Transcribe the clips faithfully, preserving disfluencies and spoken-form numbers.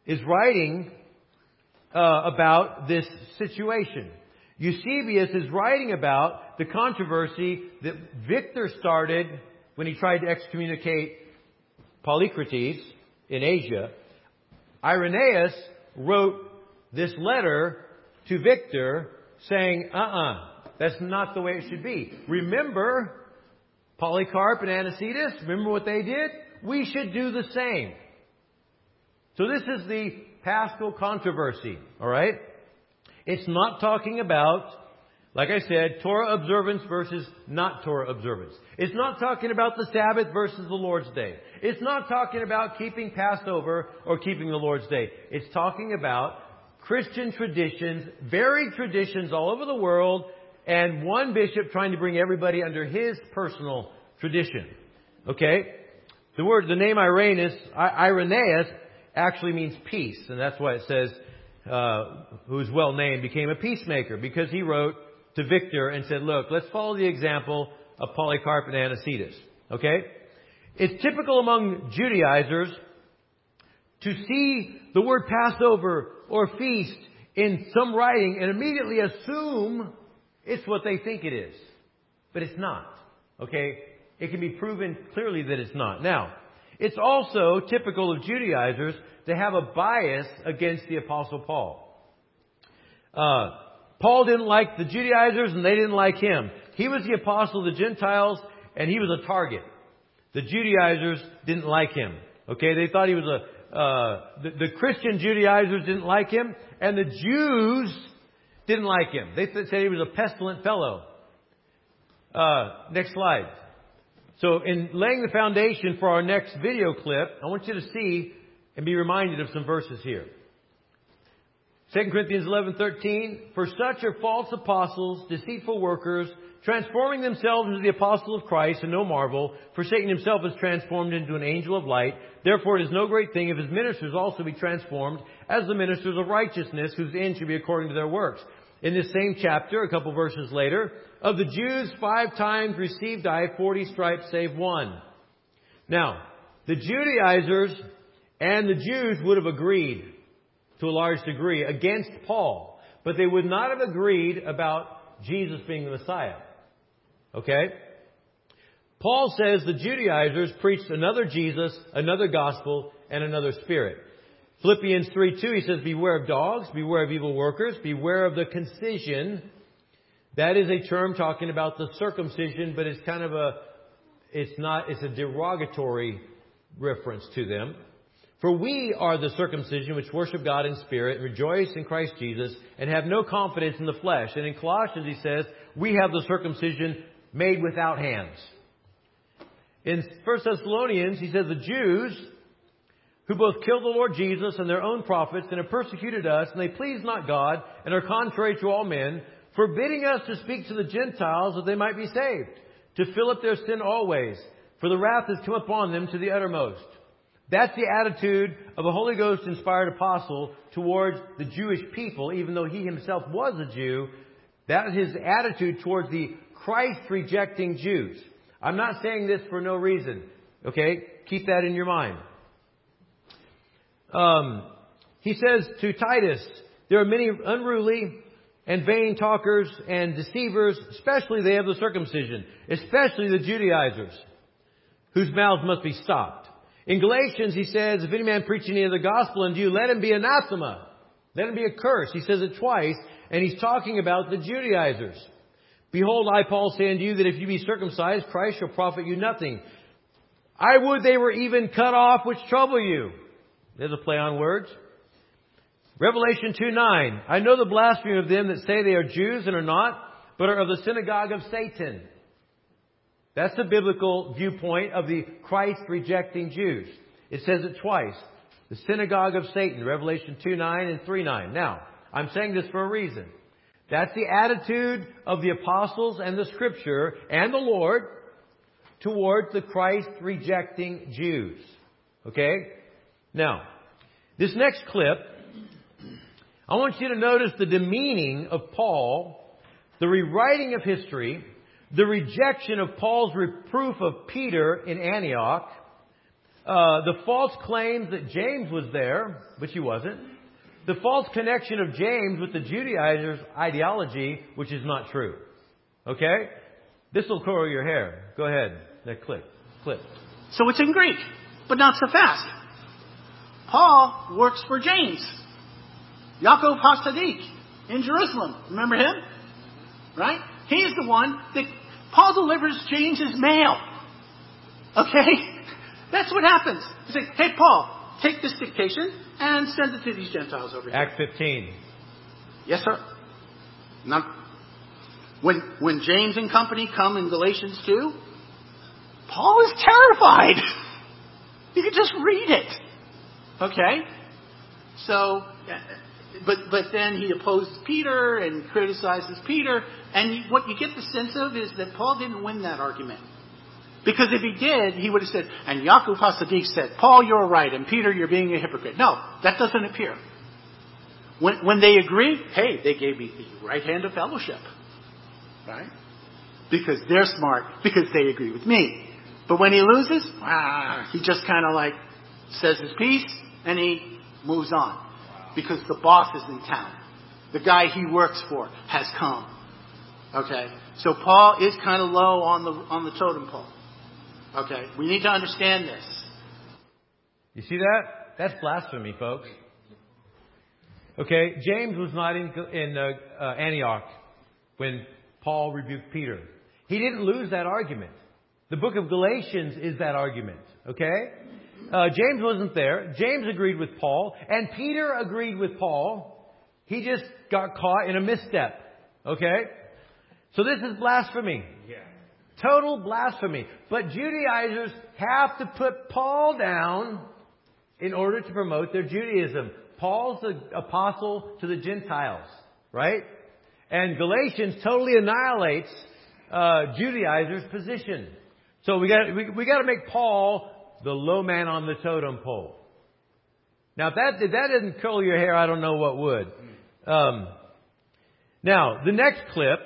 is writing uh, about this situation. Eusebius is writing about the controversy that Victor started when he tried to excommunicate Polycrates in Asia. Irenaeus wrote this letter to Victor saying, uh-uh, that's not the way it should be. Remember Polycarp and Anicetus? Remember what they did? We should do the same. So this is the Paschal controversy, all right? It's not talking about, like I said, Torah observance versus not Torah observance. It's not talking about the Sabbath versus the Lord's Day. It's not talking about keeping Passover or keeping the Lord's Day. It's talking about Christian traditions, varied traditions all over the world, and one bishop trying to bring everybody under his personal tradition. Okay? The word, the name Irenaeus, Irenaeus actually means peace, and that's why it says, uh, who is well named, became a peacemaker, because he wrote to Victor and said, look, let's follow the example of Polycarp and Anicetus. Okay? It's typical among Judaizers to see the word Passover or feast in some writing and immediately assume it's what they think it is. But it's not. Okay? It can be proven clearly that it's not. Now, it's also typical of Judaizers to have a bias against the Apostle Paul. Uh, Paul didn't like the Judaizers and they didn't like him. He was the apostle of the Gentiles and he was a target. The Judaizers didn't like him. Okay, they thought he was a, uh, the, the Christian Judaizers didn't like him and the Jews didn't like him. They th- said he was a pestilent fellow. Uh, next slide. So in laying the foundation for our next video clip, I want you to see and be reminded of some verses here. Second Corinthians eleven thirteen, for such are false apostles, deceitful workers, transforming themselves into the apostle of Christ, and no marvel, for Satan himself is transformed into an angel of light. Therefore it is no great thing if his ministers also be transformed as the ministers of righteousness, whose end should be according to their works. In this same chapter, a couple verses later, of the Jews five times received I forty stripes save one. Now, the Judaizers and the Jews would have agreed to a large degree against Paul, but they would not have agreed about Jesus being the Messiah. Okay? Paul says the Judaizers preached another Jesus, another gospel, and another spirit. Philippians three two, he says, beware of dogs, beware of evil workers, beware of the concision. That is a term talking about the circumcision, but it's kind of a, it's not, it's a derogatory reference to them. For we are the circumcision which worship God in spirit, rejoice in Christ Jesus, and have no confidence in the flesh. And in Colossians he says, we have the circumcision made without hands. In First Thessalonians he says, the Jews who both killed the Lord Jesus and their own prophets and have persecuted us, and they please not God and are contrary to all men, forbidding us to speak to the Gentiles that they might be saved, to fill up their sin always, for the wrath has come upon them to the uttermost. That's the attitude of a Holy Ghost inspired apostle towards the Jewish people, even though he himself was a Jew. That is his attitude towards the Christ rejecting Jews. I'm not saying this for no reason. Okay? Keep that in your mind. Um, he says to Titus, there are many unruly and vain talkers and deceivers, especially they have the circumcision, especially the Judaizers, whose mouths must be stopped. In Galatians, he says, if any man preach any of the gospel unto you, let him be anathema. Let him be accursed. He says it twice, and he's talking about the Judaizers. Behold, I, Paul, say unto you that if you be circumcised, Christ shall profit you nothing. I would they were even cut off which trouble you. There's a play on words. Revelation two nine. I know the blasphemy of them that say they are Jews and are not, but are of the synagogue of Satan. That's the biblical viewpoint of the Christ-rejecting Jews. It says it twice. The synagogue of Satan, Revelation two nine and three nine. Now, I'm saying this for a reason. That's the attitude of the apostles and the Scripture and the Lord towards the Christ-rejecting Jews. Okay? Now, this next clip, I want you to notice the demeaning of Paul, the rewriting of history, the rejection of Paul's reproof of Peter in Antioch, Uh, the false claims that James was there, which he wasn't. The false connection of James with the Judaizers' ideology, which is not true. Okay? This will curl your hair. Go ahead. That clip. Clip. So it's in Greek, but not so fast. Paul works for James. Yaakov HaTzadik in Jerusalem. Remember him? Right? He's the one that Paul delivers James's mail. Okay? That's what happens. He's like, hey, Paul, take this dictation and send it to these Gentiles over here. Act fifteen. Yes, sir. Not, when, when James and company come in Galatians two, Paul is terrified. You can just read it. Okay? So, but but then he opposes Peter and criticizes Peter. And what you get the sense of is that Paul didn't win that argument. Because if he did, he would have said, and Yaakov HaTzadik said, Paul, you're right, and Peter, you're being a hypocrite. No, that doesn't appear. When, when they agree, hey, they gave me the right hand of fellowship. Right? Because they're smart, because they agree with me. But when he loses, ah, he just kind of like says his piece, and he moves on. Because the boss is in town. The guy he works for has come. Okay? So Paul is kind of low on the on the totem pole. Okay? We need to understand this. You see that? That's blasphemy, folks. Okay? James was not in, in uh, uh, Antioch when Paul rebuked Peter. He didn't lose that argument. The book of Galatians is that argument. Okay? Uh, James wasn't there. James agreed with Paul. And Peter agreed with Paul. He just got caught in a misstep. Okay? So this is blasphemy. Yeah. Total blasphemy. But Judaizers have to put Paul down in order to promote their Judaism. Paul's the apostle to the Gentiles. Right? And Galatians totally annihilates uh, Judaizers' position. So we got we, we got to make Paul the low man on the totem pole. Now, if that if that didn't curl your hair, I don't know what would. Um, now, the next clip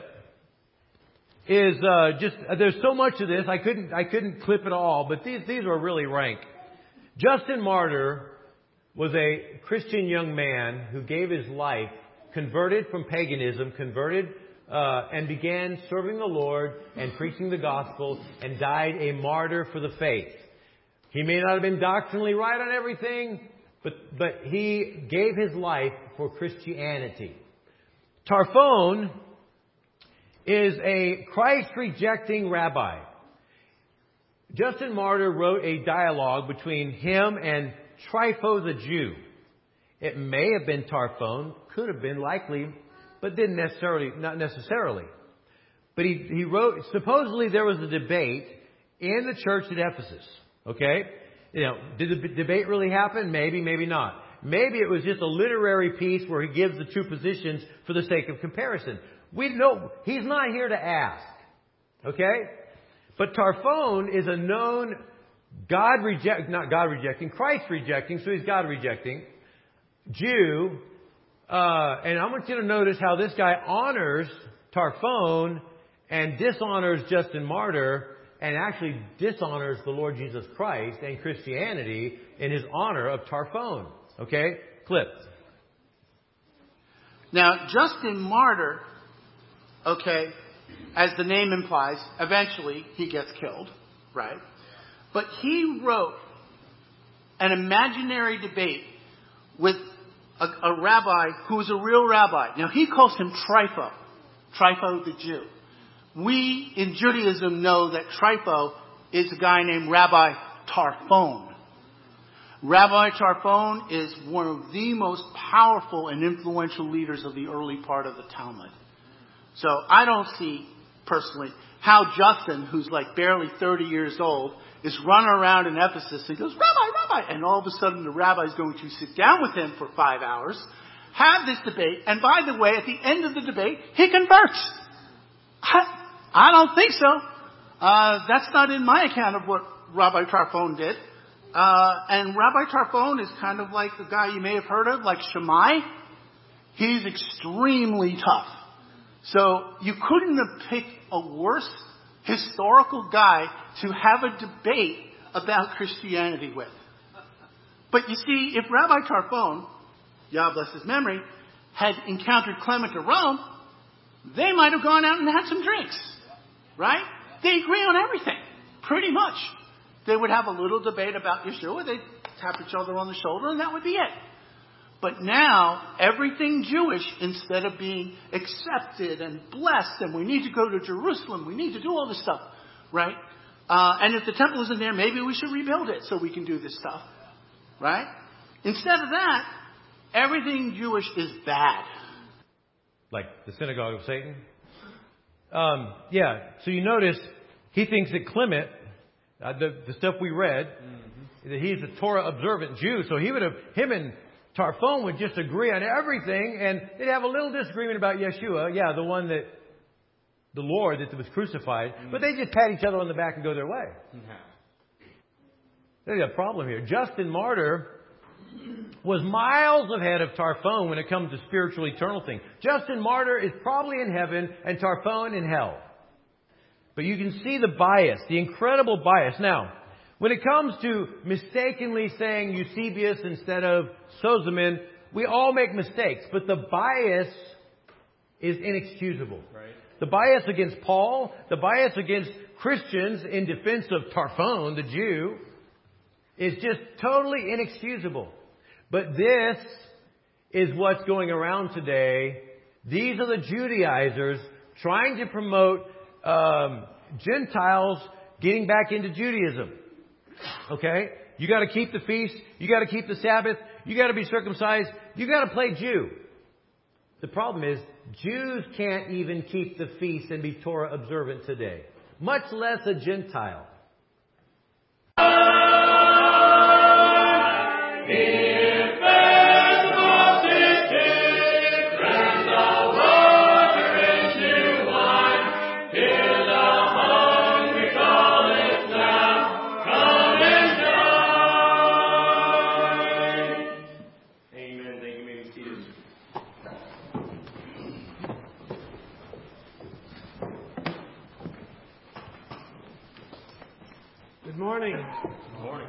is uh, just uh, there's so much of this I couldn't I couldn't clip it all, but these these were really rank. Justin Martyr was a Christian young man who gave his life, converted from paganism, converted. Uh, and began serving the Lord and preaching the gospel and died a martyr for the faith. He may not have been doctrinally right on everything, but, but he gave his life for Christianity. Tarphon is a Christ-rejecting rabbi. Justin Martyr wrote a dialogue between him and Trypho the Jew. It may have been Tarphon, could have been likely, but didn't necessarily, not necessarily. But he, he wrote, supposedly there was a debate in the church at Ephesus. Okay? You know, did the b- debate really happen? Maybe, maybe not. Maybe it was just a literary piece where he gives the two positions for the sake of comparison. We know, he's not here to ask. Okay? But Tarphon is a known God reject, not God rejecting, Christ rejecting, so he's God rejecting, Jew. Uh, and I want you to notice how this guy honors Tarphon and dishonors Justin Martyr and actually dishonors the Lord Jesus Christ and Christianity in his honor of Tarphon. Okay? Clip. Now, Justin Martyr, okay, as the name implies, eventually he gets killed, right? But he wrote an imaginary debate with A, a rabbi who was a real rabbi. Now, he calls him Trypho. Trypho the Jew. We, in Judaism, know that Trypho is a guy named Rabbi Tarphon. Rabbi Tarphon is one of the most powerful and influential leaders of the early part of the Talmud. So I don't see, personally, how Justin, who's like barely thirty years old, is running around in Ephesus and goes, Rabbi, Rabbi, and all of a sudden the rabbi is going to sit down with him for five hours, have this debate, and by the way, at the end of the debate, he converts. I, I don't think so. Uh, that's not in my account of what Rabbi Tarphon did. Uh, and Rabbi Tarphon is kind of like the guy you may have heard of, like Shammai. He's extremely tough. So you couldn't have picked a worse historical guy to have a debate about Christianity with. But you see, if Rabbi Tarfon, Yah bless his memory, had encountered Clement of Rome, they might have gone out and had some drinks. Right? They agree on everything. Pretty much. They would have a little debate about Yeshua. They'd tap each other on the shoulder, and that would be it. But now, everything Jewish, instead of being accepted and blessed, and we need to go to Jerusalem, we need to do all this stuff, right? Uh, and if the temple isn't there, maybe we should rebuild it so we can do this stuff, right? Instead of that, everything Jewish is bad. Like the synagogue of Satan? Um, yeah, so you notice he thinks that Clement, uh, the, the stuff we read, mm-hmm. that he's a Torah observant Jew, so he would have, him and Tarfon would just agree on everything, and they'd have a little disagreement about Yeshua, yeah, the one that, the Lord that was crucified, mm-hmm. but they just pat each other on the back and go their way. Mm-hmm. There's a problem here. Justin Martyr was miles ahead of Tarfon when it comes to spiritual eternal things. Justin Martyr is probably in heaven and Tarfon in hell. But you can see the bias, the incredible bias. Now, when it comes to mistakenly saying Eusebius instead of Sozomen, we all make mistakes, but the bias is inexcusable. Right. The bias against Paul, the bias against Christians in defense of Tarfon, the Jew, is just totally inexcusable. But this is what's going around today. These are the Judaizers trying to promote um, Gentiles getting back into Judaism. Okay? You got to keep the feast. You got to keep the Sabbath. You got to be circumcised. You got to play Jew. The problem is Jews can't even keep the feast and be Torah observant today, much less a Gentile. Good morning. Good morning.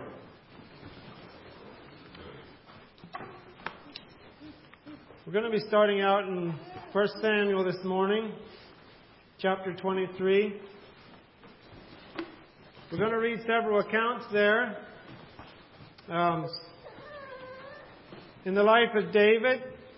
We're going to be starting out in First Samuel this morning, chapter twenty-three. We're going to read several accounts there. Um, in the life of David,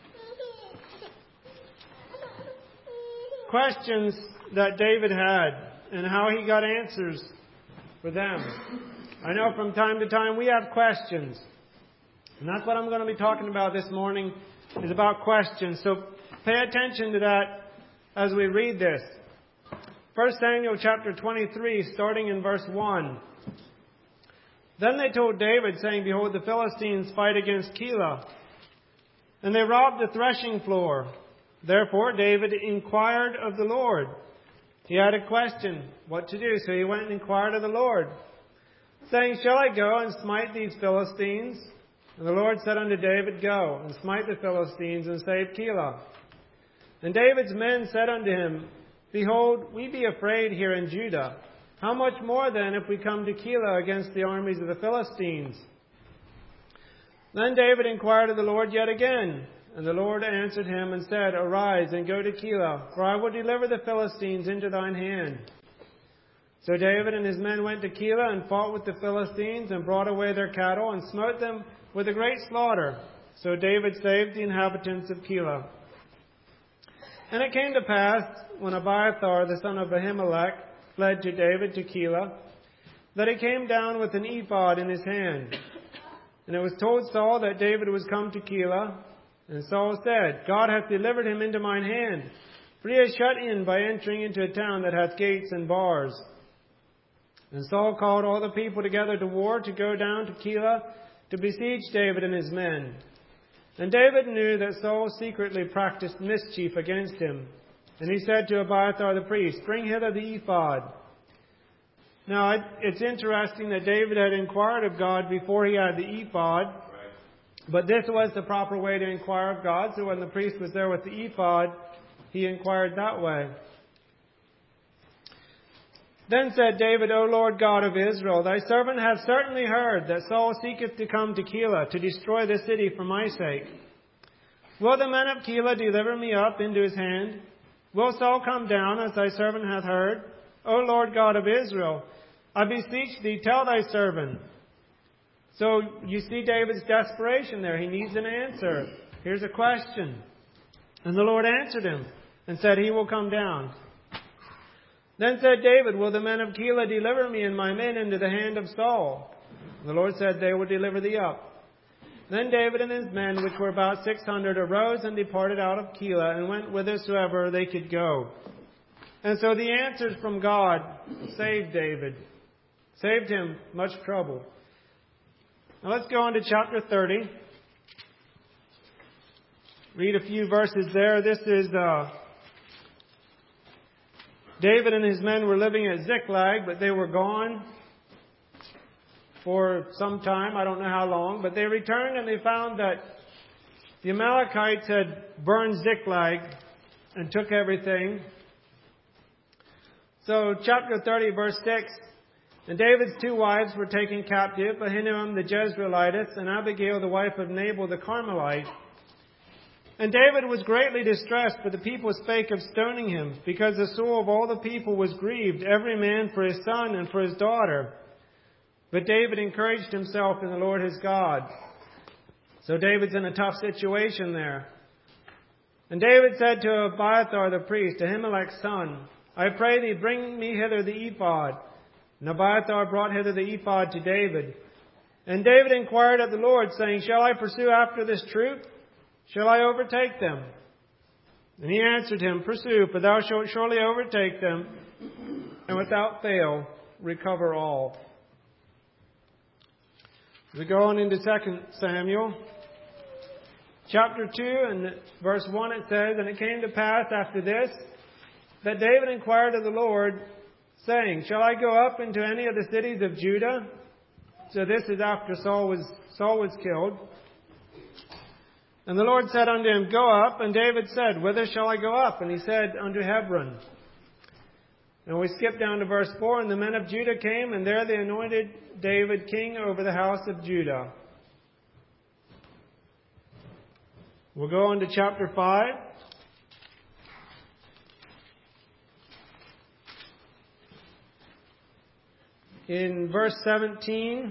questions that David had and how he got answers for them. I know from time to time we have questions. And that's what I'm going to be talking about this morning, is about questions. So pay attention to that as we read this. First Samuel chapter twenty-three, starting in verse one. Then they told David, saying, Behold, the Philistines fight against Keilah, and they robbed the threshing floor. Therefore David inquired of the Lord. He had a question, what to do. So he went and inquired of the Lord, saying, Shall I go and smite these Philistines? And the Lord said unto David, Go, and smite the Philistines, and save Keilah. And David's men said unto him, Behold, we be afraid here in Judah. How much more then if we come to Keilah against the armies of the Philistines? Then David inquired of the Lord yet again. And the Lord answered him and said, Arise and go to Keilah, for I will deliver the Philistines into thine hand. So David and his men went to Keilah and fought with the Philistines and brought away their cattle and smote them with a great slaughter. So David saved the inhabitants of Keilah. And it came to pass, when Abiathar the son of Ahimelech fled to David to Keilah, that he came down with an ephod in his hand. And it was told Saul that David was come to Keilah. And Saul said, God hath delivered him into mine hand, for he is shut in by entering into a town that hath gates and bars. And Saul called all the people together to war to go down to Keilah to besiege David and his men. And David knew that Saul secretly practiced mischief against him. And he said to Abiathar the priest, Bring hither the ephod. Now, it's interesting that David had inquired of God before he had the ephod. But this was the proper way to inquire of God. So when the priest was there with the ephod, he inquired that way. Then said David, O Lord God of Israel, thy servant hath certainly heard that Saul seeketh to come to Keilah to destroy the city for my sake. Will the men of Keilah deliver me up into his hand? Will Saul come down, as thy servant hath heard? O Lord God of Israel, I beseech thee, tell thy servant. So you see David's desperation there. He needs an answer. Here's a question. And the Lord answered him and said, he will come down. Then said David, will the men of Keilah deliver me and my men into the hand of Saul? And the Lord said, they will deliver thee up. Then David and his men, which were about six hundred, arose and departed out of Keilah and went whithersoever they could go. And so the answers from God saved David, saved him much trouble. Now let's go on to chapter thirty. Read a few verses there. This is uh, David and his men were living at Ziklag, but they were gone for some time. I don't know how long. But they returned and they found that the Amalekites had burned Ziklag and took everything. So chapter thirty, verse six. And David's two wives were taken captive, Ahinoam the Jezreelitess and Abigail the wife of Nabal the Carmelite. And David was greatly distressed, for the people spake of stoning him, because the soul of all the people was grieved, every man for his son and for his daughter. But David encouraged himself in the Lord his God. So David's in a tough situation there. And David said to Abiathar the priest, Ahimelech's son, I pray thee, bring me hither the ephod. And Abiathar brought hither the ephod to David. And David inquired of the Lord, saying, shall I pursue after this troop? Shall I overtake them? And he answered him, pursue, for thou shalt surely overtake them, and without fail recover all. We go on into Second Samuel. Chapter two and verse one it says, and it came to pass after this, that David inquired of the Lord, saying, shall I go up into any of the cities of Judah? So this is after Saul was, Saul was killed. And the Lord said unto him, go up. And David said, whither shall I go up? And he said, unto Hebron. And we skip down to verse four. And the men of Judah came, and there they anointed David king over the house of Judah. We'll go on to chapter five. In verse seventeen,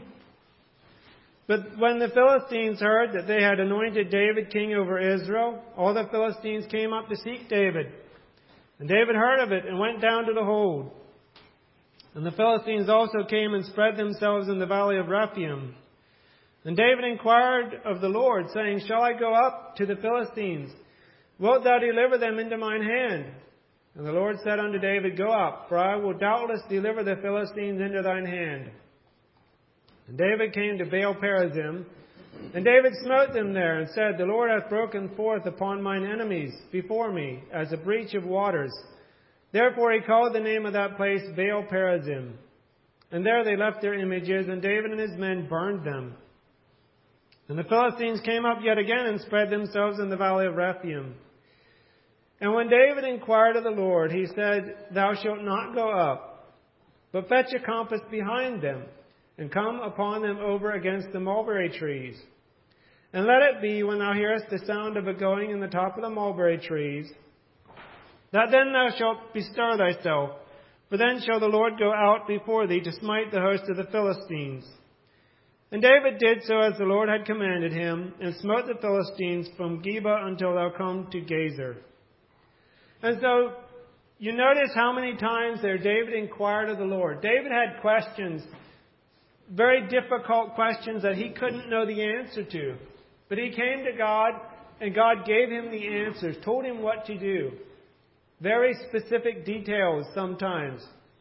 but when the Philistines heard that they had anointed David king over Israel, all the Philistines came up to seek David. And David heard of it and went down to the hold. And the Philistines also came and spread themselves in the valley of Rephaim. And David inquired of the Lord, saying, shall I go up to the Philistines? Wilt thou deliver them into mine hand? And the Lord said unto David, go up, for I will doubtless deliver the Philistines into thine hand. And David came to Baal Perazim, and David smote them there, and said, the Lord hath broken forth upon mine enemies before me, as a breach of waters. Therefore he called the name of that place Baal Perazim. And there they left their images, and David and his men burned them. And the Philistines came up yet again, and spread themselves in the valley of Rephaim. And when David inquired of the Lord, he said, thou shalt not go up, but fetch a compass behind them, and come upon them over against the mulberry trees. And let it be, when thou hearest the sound of a going in the top of the mulberry trees, that then thou shalt bestir thyself, for then shall the Lord go out before thee to smite the host of the Philistines. And David did so as the Lord had commanded him, and smote the Philistines from Geba until thou come to Gazer. And so, you notice how many times there David inquired of the Lord. David had questions, very difficult questions that he couldn't know the answer to. But he came to God, and God gave him the answers, told him what to do. Very specific details sometimes.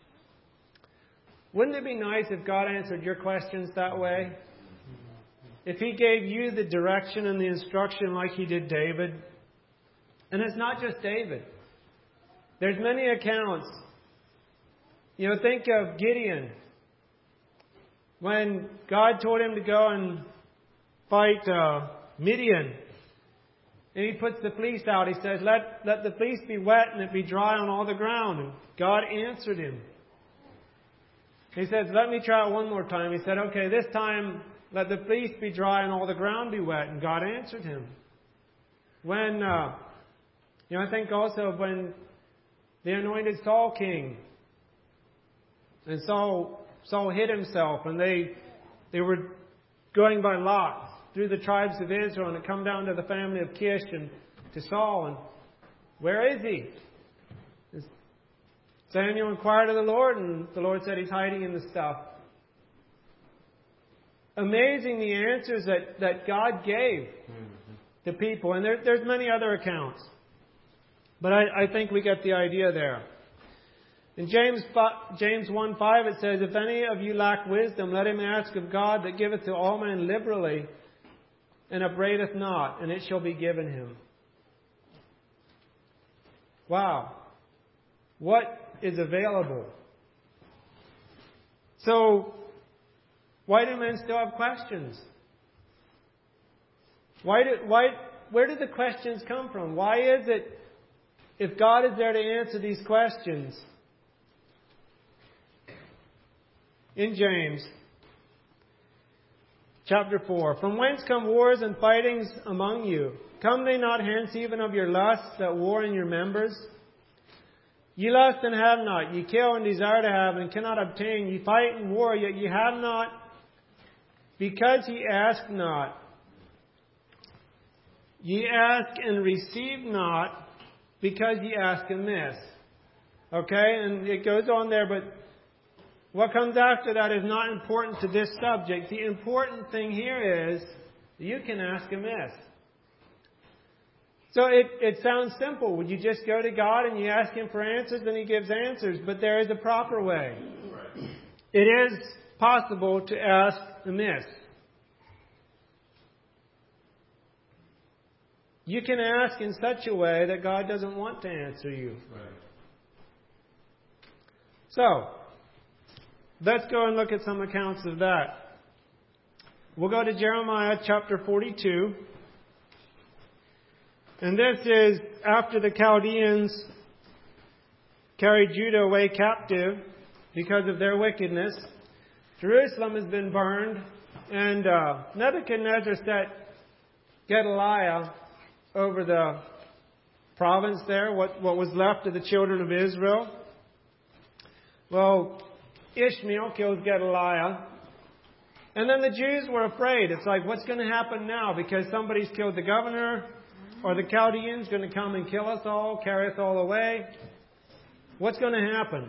Wouldn't it be nice if God answered your questions that way? If He gave you the direction and the instruction like He did David? And it's not just David. There's many accounts. You know, think of Gideon. When God told him to go and fight uh, Midian, and He puts the fleece out, He says, let, let the fleece be wet and it be dry on all the ground. And God answered him. He says, let me try it one more time. He said, okay, this time let the fleece be dry and all the ground be wet. And God answered him. When, uh, you know, I think also of when they anointed Saul king. And Saul, Saul hid himself, and they, they were going by lot through the tribes of Israel, and it come down to the family of Kish and to Saul. And where is he? Samuel inquired of the Lord, and the Lord said he's hiding in the stuff. Amazing the answers that, that God gave mm-hmm. to people. And there, there's many other accounts. But I, I think we get the idea there. In James, James one five it says, if any of you lack wisdom, let him ask of God that giveth to all men liberally and upbraideth not, and it shall be given him. Wow. What is available? So, why do men still have questions? Why do, why, where did the questions come from? Why is it, if God is there to answer these questions, in James chapter four, from whence come wars and fightings among you? Come they not hence even of your lusts that war in your members? Ye lust and have not, ye kill and desire to have and cannot obtain, ye fight and war, yet ye have not, because ye ask not. Ye ask and receive not, because ye ask amiss. Okay, and it goes on there, but what comes after that is not important to this subject. The important thing here is you can ask amiss. So it, it sounds simple. Would you just go to God and you ask Him for answers and He gives answers? But there is a proper way. It is possible to ask amiss. You can ask in such a way that God doesn't want to answer you. So, let's go and look at some accounts of that. We'll go to Jeremiah chapter forty-two. And this is after the Chaldeans carried Judah away captive because of their wickedness. Jerusalem has been burned, and uh, Nebuchadnezzar set Gedaliah over the province there, what, what was left of the children of Israel. Well, Ishmael kills Gedaliah. And then the Jews were afraid. It's like, what's going to happen now? Because somebody's killed the governor. Are the Chaldeans going to come and kill us all, carry us all away? What's going to happen?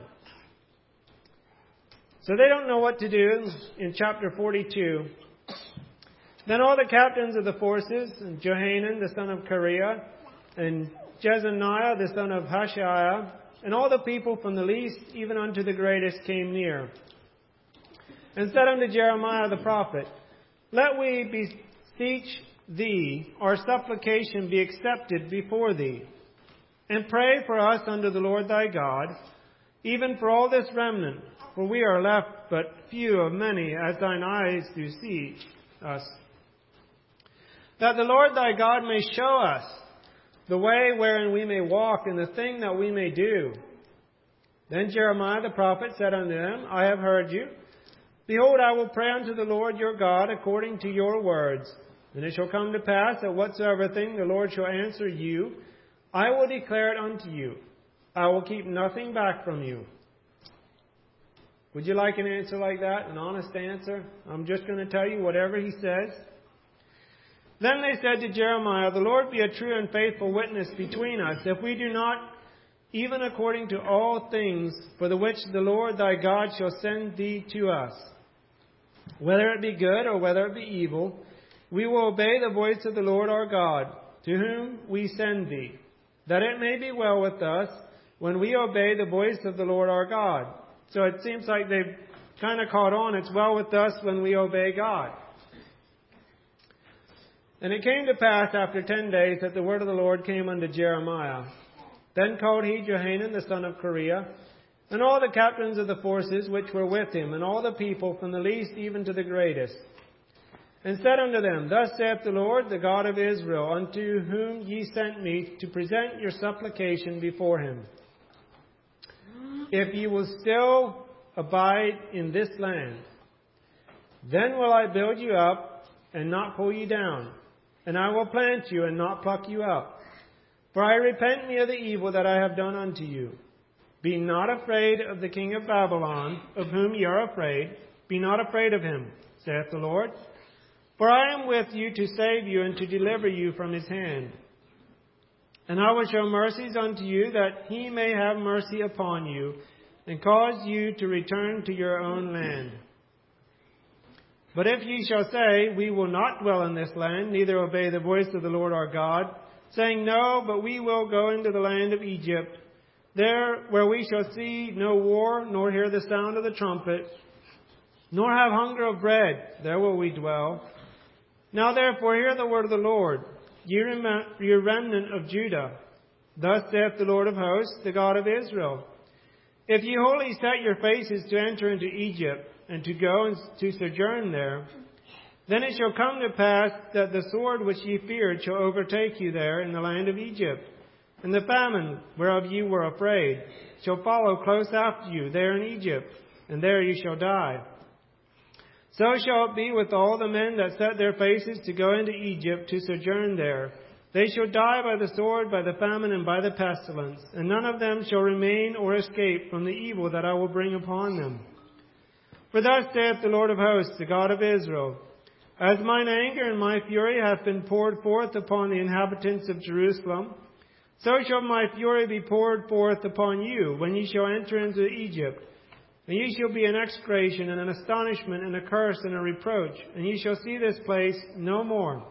So they don't know what to do in chapter forty-two. Then all the captains of the forces, and Johanan the son of Kareah, and Jezaniah the son of Hashaiah, and all the people from the least even unto the greatest came near, and said unto Jeremiah the prophet, Let we beseech thee, our supplication be accepted before thee, and pray for us unto the Lord thy God, even for all this remnant, for we are left but few of many, as thine eyes do see us, that the Lord thy God may show us the way wherein we may walk, and the thing that we may do. Then Jeremiah the prophet said unto them, I have heard you. Behold, I will pray unto the Lord your God according to your words. And it shall come to pass that whatsoever thing the Lord shall answer you, I will declare it unto you. I will keep nothing back from you. Would you like an answer like that? An honest answer? I'm just going to tell you whatever he says. Then they said to Jeremiah, The Lord be a true and faithful witness between us, if we do not, even according to all things, for the which the Lord thy God shall send thee to us, whether it be good or whether it be evil, we will obey the voice of the Lord our God, to whom we send thee, that it may be well with us when we obey the voice of the Lord our God. So it seems like they've kind of caught on. It's well with us when we obey God. And it came to pass after ten days that the word of the Lord came unto Jeremiah. Then called he Johanan the son of Kareah, and all the captains of the forces which were with him, and all the people from the least even to the greatest, and said unto them, Thus saith the Lord, the God of Israel, unto whom ye sent me to present your supplication before him. If ye will still abide in this land. Then will I build you up and not pull you down, and I will plant you and not pluck you up. For I repent me of the evil that I have done unto you. Be not afraid of the king of Babylon, of whom ye are afraid. Be not afraid of him, saith the Lord. For I am with you to save you and to deliver you from his hand. And I will show mercies unto you, that he may have mercy upon you, and cause you to return to your own land. But if ye shall say, We will not dwell in this land, neither obey the voice of the Lord our God, saying, No, but we will go into the land of Egypt, there where we shall see no war, nor hear the sound of the trumpet, nor have hunger of bread, there will we dwell. Now therefore hear the word of the Lord, ye remnant of Judah. Thus saith the Lord of hosts, the God of Israel. If ye wholly set your faces to enter into Egypt, and to go and to sojourn there, then it shall come to pass that the sword which ye feared shall overtake you there in the land of Egypt, and the famine whereof ye were afraid shall follow close after you there in Egypt, and there ye shall die. So shall it be with all the men that set their faces to go into Egypt to sojourn there. They shall die by the sword, by the famine, and by the pestilence, and none of them shall remain or escape from the evil that I will bring upon them. For thus saith the Lord of hosts, the God of Israel, As mine anger and my fury hath been poured forth upon the inhabitants of Jerusalem, so shall my fury be poured forth upon you when ye shall enter into Egypt. And ye shall be an execration and an astonishment and a curse and a reproach, and ye shall see this place no more.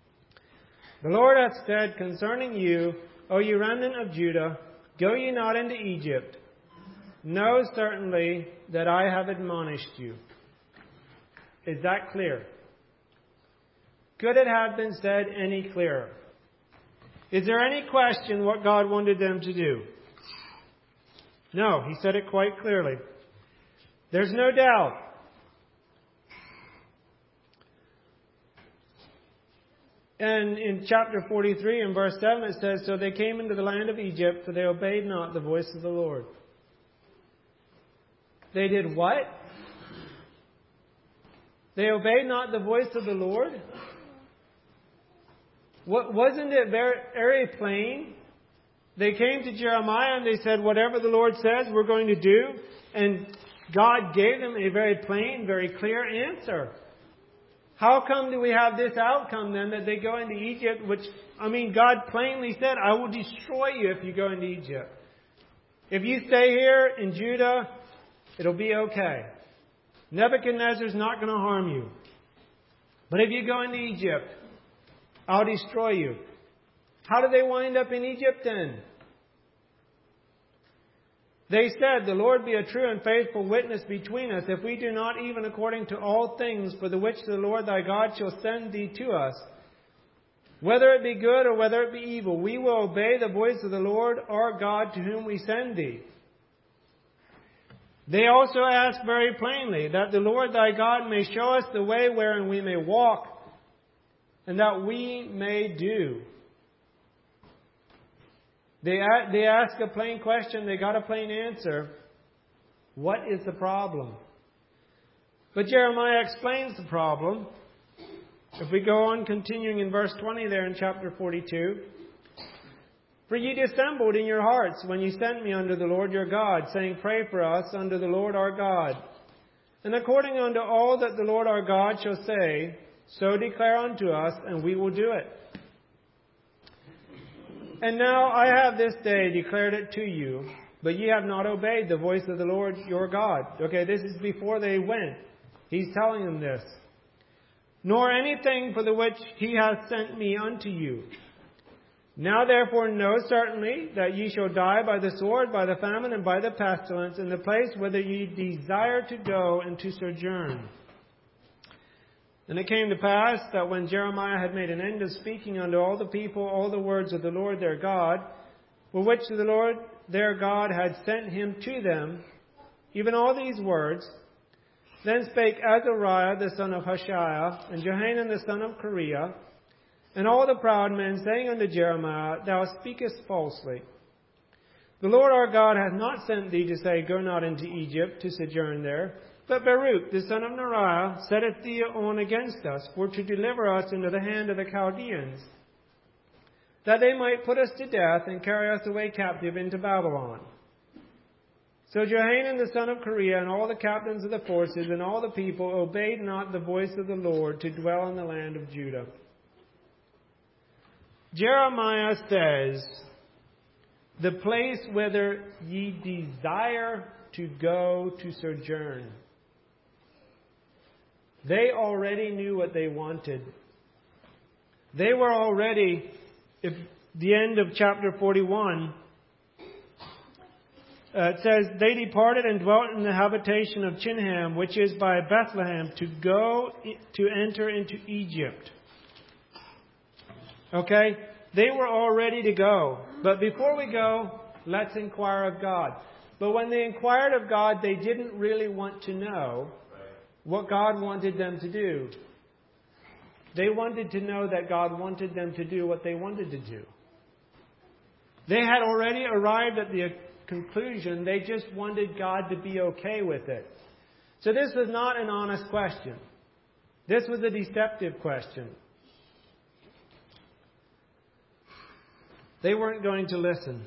The Lord hath said concerning you, O ye remnant of Judah, go ye not into Egypt. Know certainly that I have admonished you. Is that clear? Could it have been said any clearer? Is there any question what God wanted them to do? No, He said it quite clearly. There's no doubt. And in chapter forty-three, in verse seven, it says, So they came into the land of Egypt, for they obeyed not the voice of the Lord. They did what? They obeyed not the voice of the Lord? What, wasn't it very, very plain? They came to Jeremiah and they said, whatever the Lord says, we're going to do. And God gave them a very plain, very clear answer. How come do we have this outcome then that they go into Egypt, which, I mean, God plainly said, I will destroy you if you go into Egypt. If you stay here in Judah, it'll be okay. Nebuchadnezzar's not going to harm you. But if you go into Egypt, I'll destroy you. How did they wind up in Egypt then? They said, The Lord be a true and faithful witness between us, if we do not even according to all things for the which the Lord thy God shall send thee to us. Whether it be good or whether it be evil, we will obey the voice of the Lord our God to whom we send thee. They also ask very plainly that the Lord thy God may show us the way wherein we may walk, and that we may do. They they ask a plain question, they got a plain answer. What is the problem? But Jeremiah explains the problem. If we go on continuing in verse twenty there in chapter forty-two. For ye dissembled in your hearts when ye sent me unto the Lord your God, saying, Pray for us unto the Lord our God. And according unto all that the Lord our God shall say, so declare unto us, and we will do it. And now I have this day declared it to you, but ye have not obeyed the voice of the Lord your God. Okay, this is before they went. He's telling them this. Nor anything for the which he hath sent me unto you. Now therefore know certainly that ye shall die by the sword, by the famine, and by the pestilence, in the place whither ye desire to go and to sojourn. And it came to pass that when Jeremiah had made an end of speaking unto all the people all the words of the Lord their God, for which the Lord their God had sent him to them, even all these words, then spake Azariah the son of Hashaiah, and Johanan the son of Kareah, and all the proud men, saying unto Jeremiah, Thou speakest falsely. The Lord our God hath not sent thee to say, Go not into Egypt to sojourn there. But Baruch, the son of Neriah, setteth thee on against us, for to deliver us into the hand of the Chaldeans, that they might put us to death and carry us away captive into Babylon. So Johanan the son of Kareah and all the captains of the forces and all the people obeyed not the voice of the Lord to dwell in the land of Judah. Jeremiah says, the place whither ye desire to go to sojourn. They already knew what they wanted. They were already, if the end of chapter forty-one, uh, it says, they departed and dwelt in the habitation of Chinham, which is by Bethlehem, to go to enter into Egypt. Okay? They were all ready to go. But before we go, let's inquire of God. But when they inquired of God, they didn't really want to know what God wanted them to do. They wanted to know that God wanted them to do what they wanted to do. They had already arrived at the conclusion. They just wanted God to be okay with it. So this was not an honest question. This was a deceptive question. They weren't going to listen.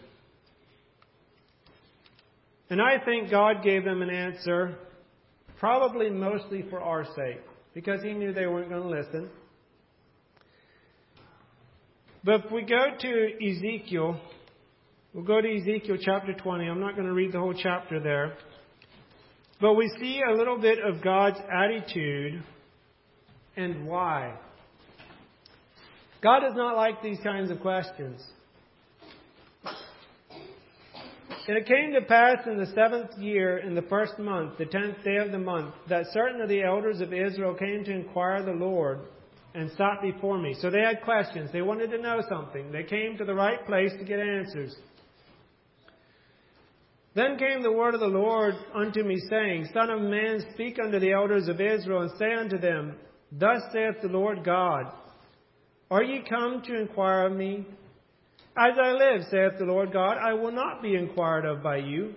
And I think God gave them an answer, probably mostly for our sake, because He knew they weren't going to listen. But if we go to Ezekiel, we'll go to Ezekiel chapter twenty. I'm not going to read the whole chapter there. But we see a little bit of God's attitude and why. God does not like these kinds of questions. And it came to pass in the seventh year, in the first month, the tenth day of the month, that certain of the elders of Israel came to inquire the Lord and sat before me. So they had questions. They wanted to know something. They came to the right place to get answers. Then came the word of the Lord unto me, saying, Son of man, speak unto the elders of Israel, and say unto them, Thus saith the Lord God, Are ye come to inquire of me? As I live, saith the Lord God, I will not be inquired of by you.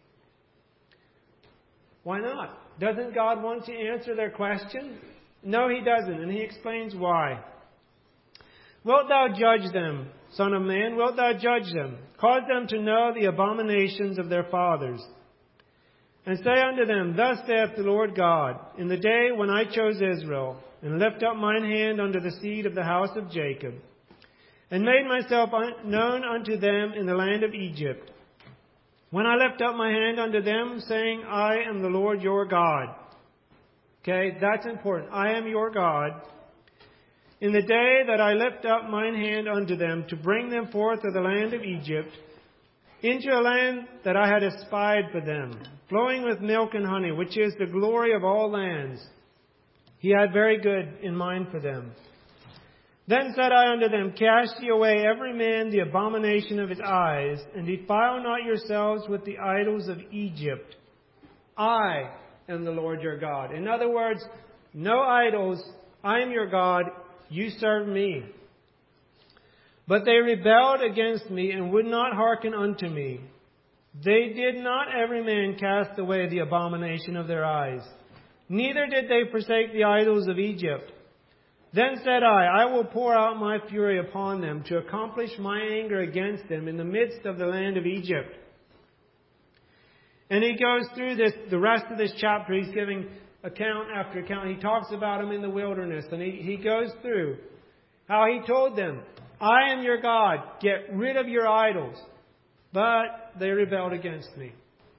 Why not? Doesn't God want to answer their question? No, He doesn't, and He explains why. Wilt thou judge them, Son of man? Wilt thou judge them? Cause them to know the abominations of their fathers. And say unto them, Thus saith the Lord God, In the day when I chose Israel, and lift up mine hand unto the seed of the house of Jacob, and made myself known unto them in the land of Egypt, when I lift up my hand unto them, saying, I am the Lord your God. Okay, that's important. I am your God. In the day that I lift up mine hand unto them, to bring them forth of the land of Egypt, into a land that I had espied for them, flowing with milk and honey, which is the glory of all lands. He had very good in mind for them. Then said I unto them, Cast ye away every man the abomination of his eyes, and defile not yourselves with the idols of Egypt. I am the Lord your God. In other words, no idols. I am your God. You serve me. But they rebelled against me, and would not hearken unto me. They did not every man cast away the abomination of their eyes. Neither did they forsake the idols of Egypt. Then said I, I will pour out my fury upon them, to accomplish my anger against them in the midst of the land of Egypt. And he goes through this, the rest of this chapter. He's giving account after account. He talks about them in the wilderness. And he, he goes through how he told them, I am your God. Get rid of your idols. But they rebelled against me.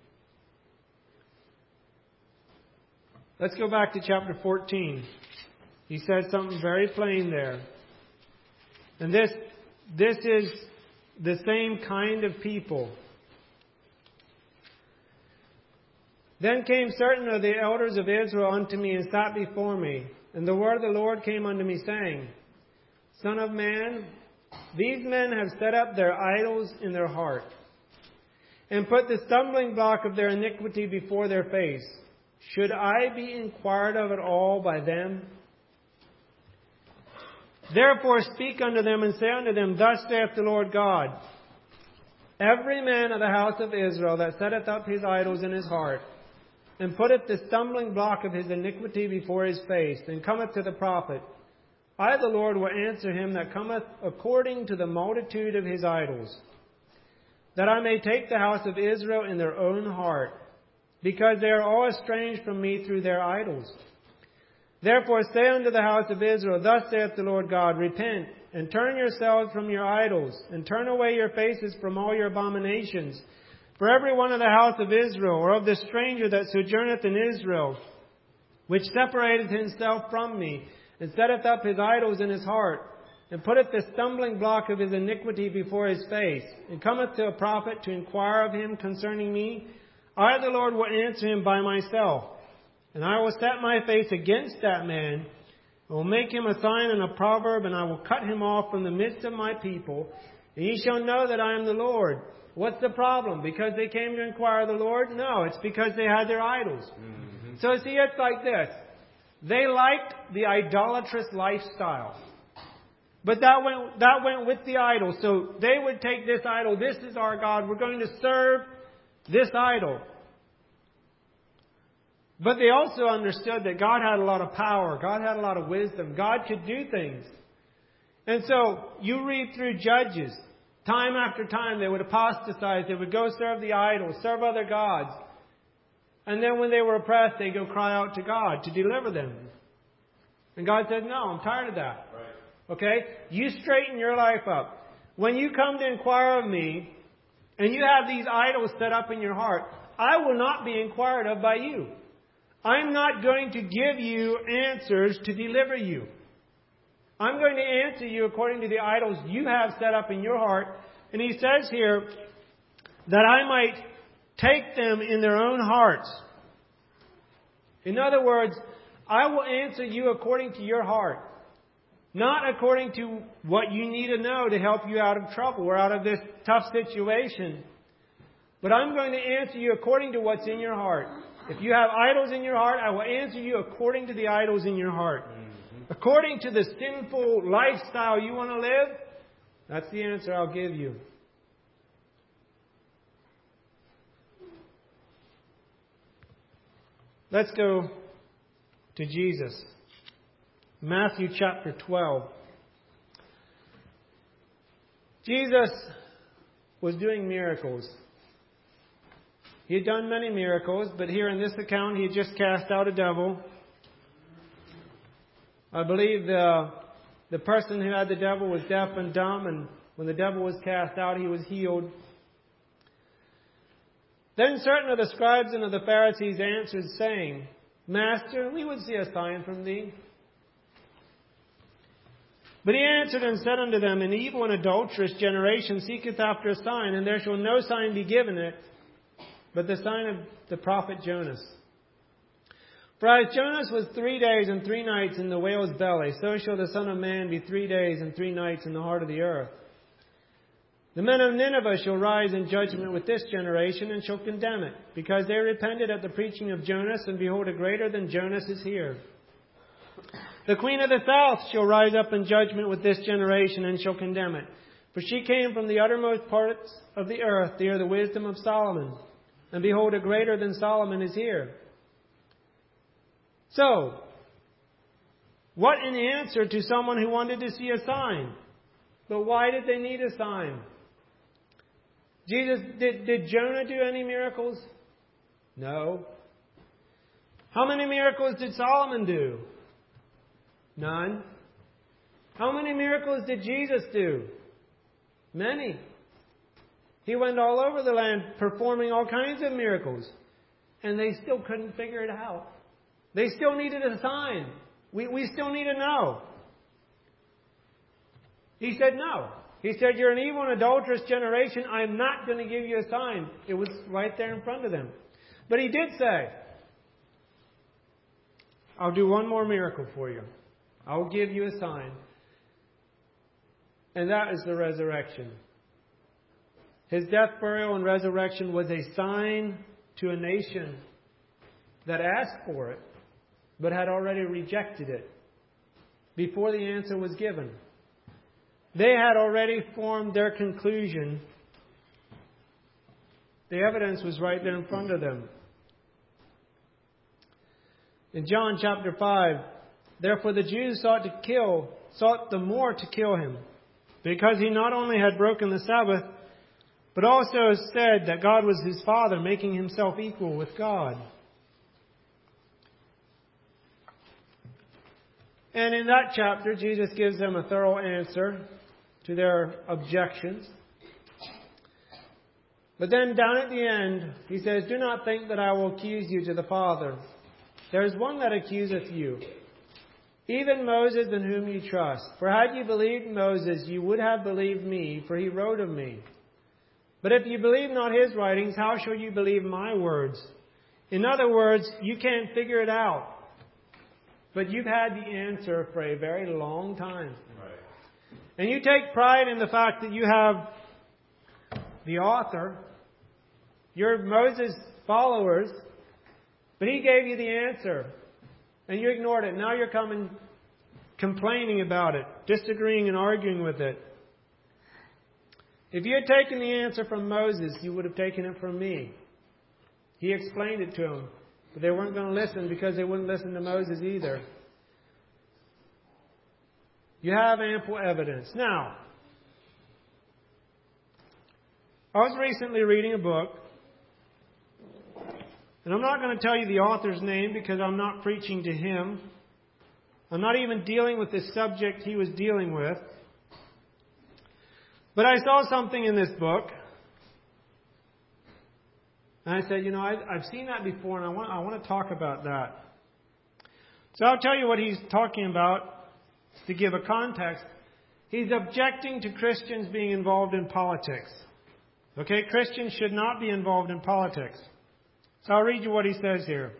Let's go back to chapter fourteen. He said something very plain there. And this, this is the same kind of people. Then came certain of the elders of Israel unto me and sat before me. And the word of the Lord came unto me, saying, Son of man, these men have set up their idols in their heart, and put the stumbling block of their iniquity before their face. Should I be inquired of at all by them? Therefore speak unto them, and say unto them, Thus saith the Lord God, Every man of the house of Israel that setteth up his idols in his heart, and putteth the stumbling block of his iniquity before his face, and cometh to the prophet, I, the Lord, will answer him that cometh according to the multitude of his idols, that I may take the house of Israel in their own heart, because they are all estranged from me through their idols. Therefore say unto the house of Israel, Thus saith the Lord God, Repent, and turn yourselves from your idols, and turn away your faces from all your abominations. For every one of the house of Israel, or of the stranger that sojourneth in Israel, which separateth himself from me, and setteth up his idols in his heart, and putteth the stumbling block of his iniquity before his face, and cometh to a prophet to inquire of him concerning me, I, the Lord, will answer him by myself. And I will set my face against that man, I will make him a sign and a proverb, and I will cut him off from the midst of my people, and ye shall know that I am the Lord. What's the problem? Because they came to inquire of the Lord? No, it's because they had their idols. Mm-hmm. So see, it's like this. They liked the idolatrous lifestyle. But that went, that went with the idol. So they would take this idol. This is our God. We're going to serve this idol. But they also understood that God had a lot of power. God had a lot of wisdom. God could do things. And so you read through Judges. Time after time they would apostatize. They would go serve the idols, serve other gods. And then when they were oppressed, they'd go cry out to God to deliver them. And God said, no, I'm tired of that. Right. Okay? You straighten your life up. When you come to inquire of me, and you have these idols set up in your heart, I will not be inquired of by you. I'm not going to give you answers to deliver you. I'm going to answer you according to the idols you have set up in your heart. And he says here that I might take them in their own hearts. In other words, I will answer you according to your heart. Not according to what you need to know to help you out of trouble or out of this tough situation. But I'm going to answer you according to what's in your heart. If you have idols in your heart, I will answer you according to the idols in your heart. Mm-hmm. According to the sinful lifestyle you want to live, that's the answer I'll give you. Let's go to Jesus. Matthew chapter twelve. Jesus was doing miracles. He had done many miracles, but here in this account, he had just cast out a devil. I believe the, the person who had the devil was deaf and dumb, and when the devil was cast out, he was healed. Then certain of the scribes and of the Pharisees answered, saying, Master, we would see a sign from thee. But he answered and said unto them, An evil and adulterous generation seeketh after a sign, and there shall no sign be given it, but the sign of the prophet Jonas. For as Jonas was three days and three nights in the whale's belly, so shall the Son of Man be three days and three nights in the heart of the earth. The men of Nineveh shall rise in judgment with this generation, and shall condemn it, because they repented at the preaching of Jonas, and behold, a greater than Jonas is here. The queen of the south shall rise up in judgment with this generation, and shall condemn it. For she came from the uttermost parts of the earth to hear the wisdom of Solomon. And behold, a greater than Solomon is here. So, what an answer to someone who wanted to see a sign. But why did they need a sign? Jesus, did, did Jonah do any miracles? No. How many miracles did Solomon do? None. How many miracles did Jesus do? Many. He went all over the land performing all kinds of miracles. And they still couldn't figure it out. They still needed a sign. We, we still need to know. He said no. He said, you're an evil and adulterous generation. I'm not going to give you a sign. It was right there in front of them. But he did say, I'll do one more miracle for you. I'll give you a sign. And that is the resurrection. His death, burial, and resurrection was a sign to a nation that asked for it, but had already rejected it before the answer was given. They had already formed their conclusion The evidence was right there in front of them. In John chapter five, therefore the Jews sought to kill, sought the more to kill him, because he not only had broken the Sabbath, but also said that God was his Father, making himself equal with God. And in that chapter, Jesus gives them a thorough answer to their objections. But then down at the end, he says, do not think that I will accuse you to the Father. There is one that accuseth you, even Moses in whom you trust. For had you believed Moses, you would have believed me, for he wrote of me. But if you believe not his writings, how shall you believe my words? In other words, you can't figure it out. But you've had the answer for a very long time. Right. And you take pride in the fact that you have the author, you're Moses' followers, but he gave you the answer. And you ignored it. Now you're coming complaining about it, disagreeing and arguing with it. If you had taken the answer from Moses, you would have taken it from me. He explained it to them. But they weren't going to listen because they wouldn't listen to Moses either. You have ample evidence. Now, I was recently reading a book, and I'm not going to tell you the author's name because I'm not preaching to him. I'm not even dealing with the subject he was dealing with. But I saw something in this book. And I said, you know, I, I've seen that before, and I want, I want to talk about that. So I'll tell you what he's talking about to give a context. He's objecting to Christians being involved in politics. Okay, Christians should not be involved in politics. So I'll read you what he says here.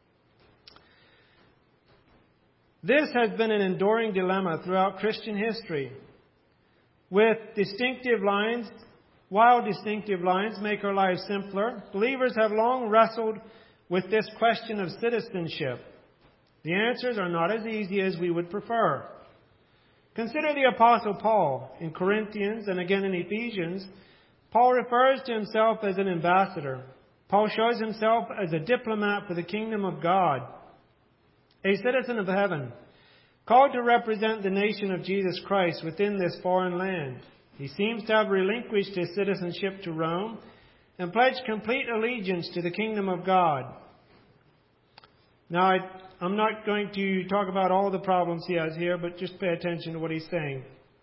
This has been an enduring dilemma throughout Christian history. With distinctive lines, while distinctive lines make our lives simpler, believers have long wrestled with this question of citizenship. The answers are not as easy as we would prefer. Consider the Apostle Paul. In Corinthians and again in Ephesians, Paul refers to himself as an ambassador. Paul shows himself as a diplomat for the kingdom of God, a citizen of heaven, called to represent the nation of Jesus Christ within this foreign land. He seems to have relinquished his citizenship to Rome and pledged complete allegiance to the kingdom of God. Now, I, I'm not going to talk about all the problems he has here, but just pay attention to what he's saying.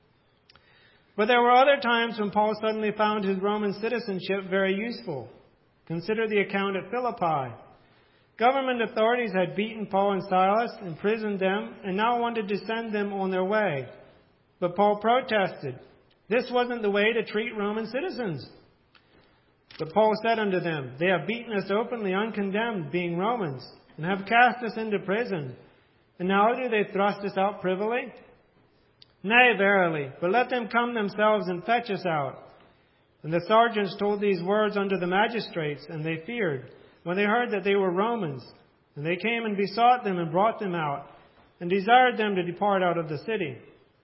But there were other times when Paul suddenly found his Roman citizenship very useful. Consider the account at Philippi. Government authorities had beaten Paul and Silas, imprisoned them, and now wanted to send them on their way. But Paul protested. This wasn't the way to treat Roman citizens. But Paul said unto them, they have beaten us openly uncondemned, being Romans, and have cast us into prison. And now do they thrust us out privily? Nay, verily, but let them come themselves and fetch us out. And the sergeants told these words unto the magistrates, and they feared, when they heard that they were Romans. And they came and besought them and brought them out, and desired them to depart out of the city.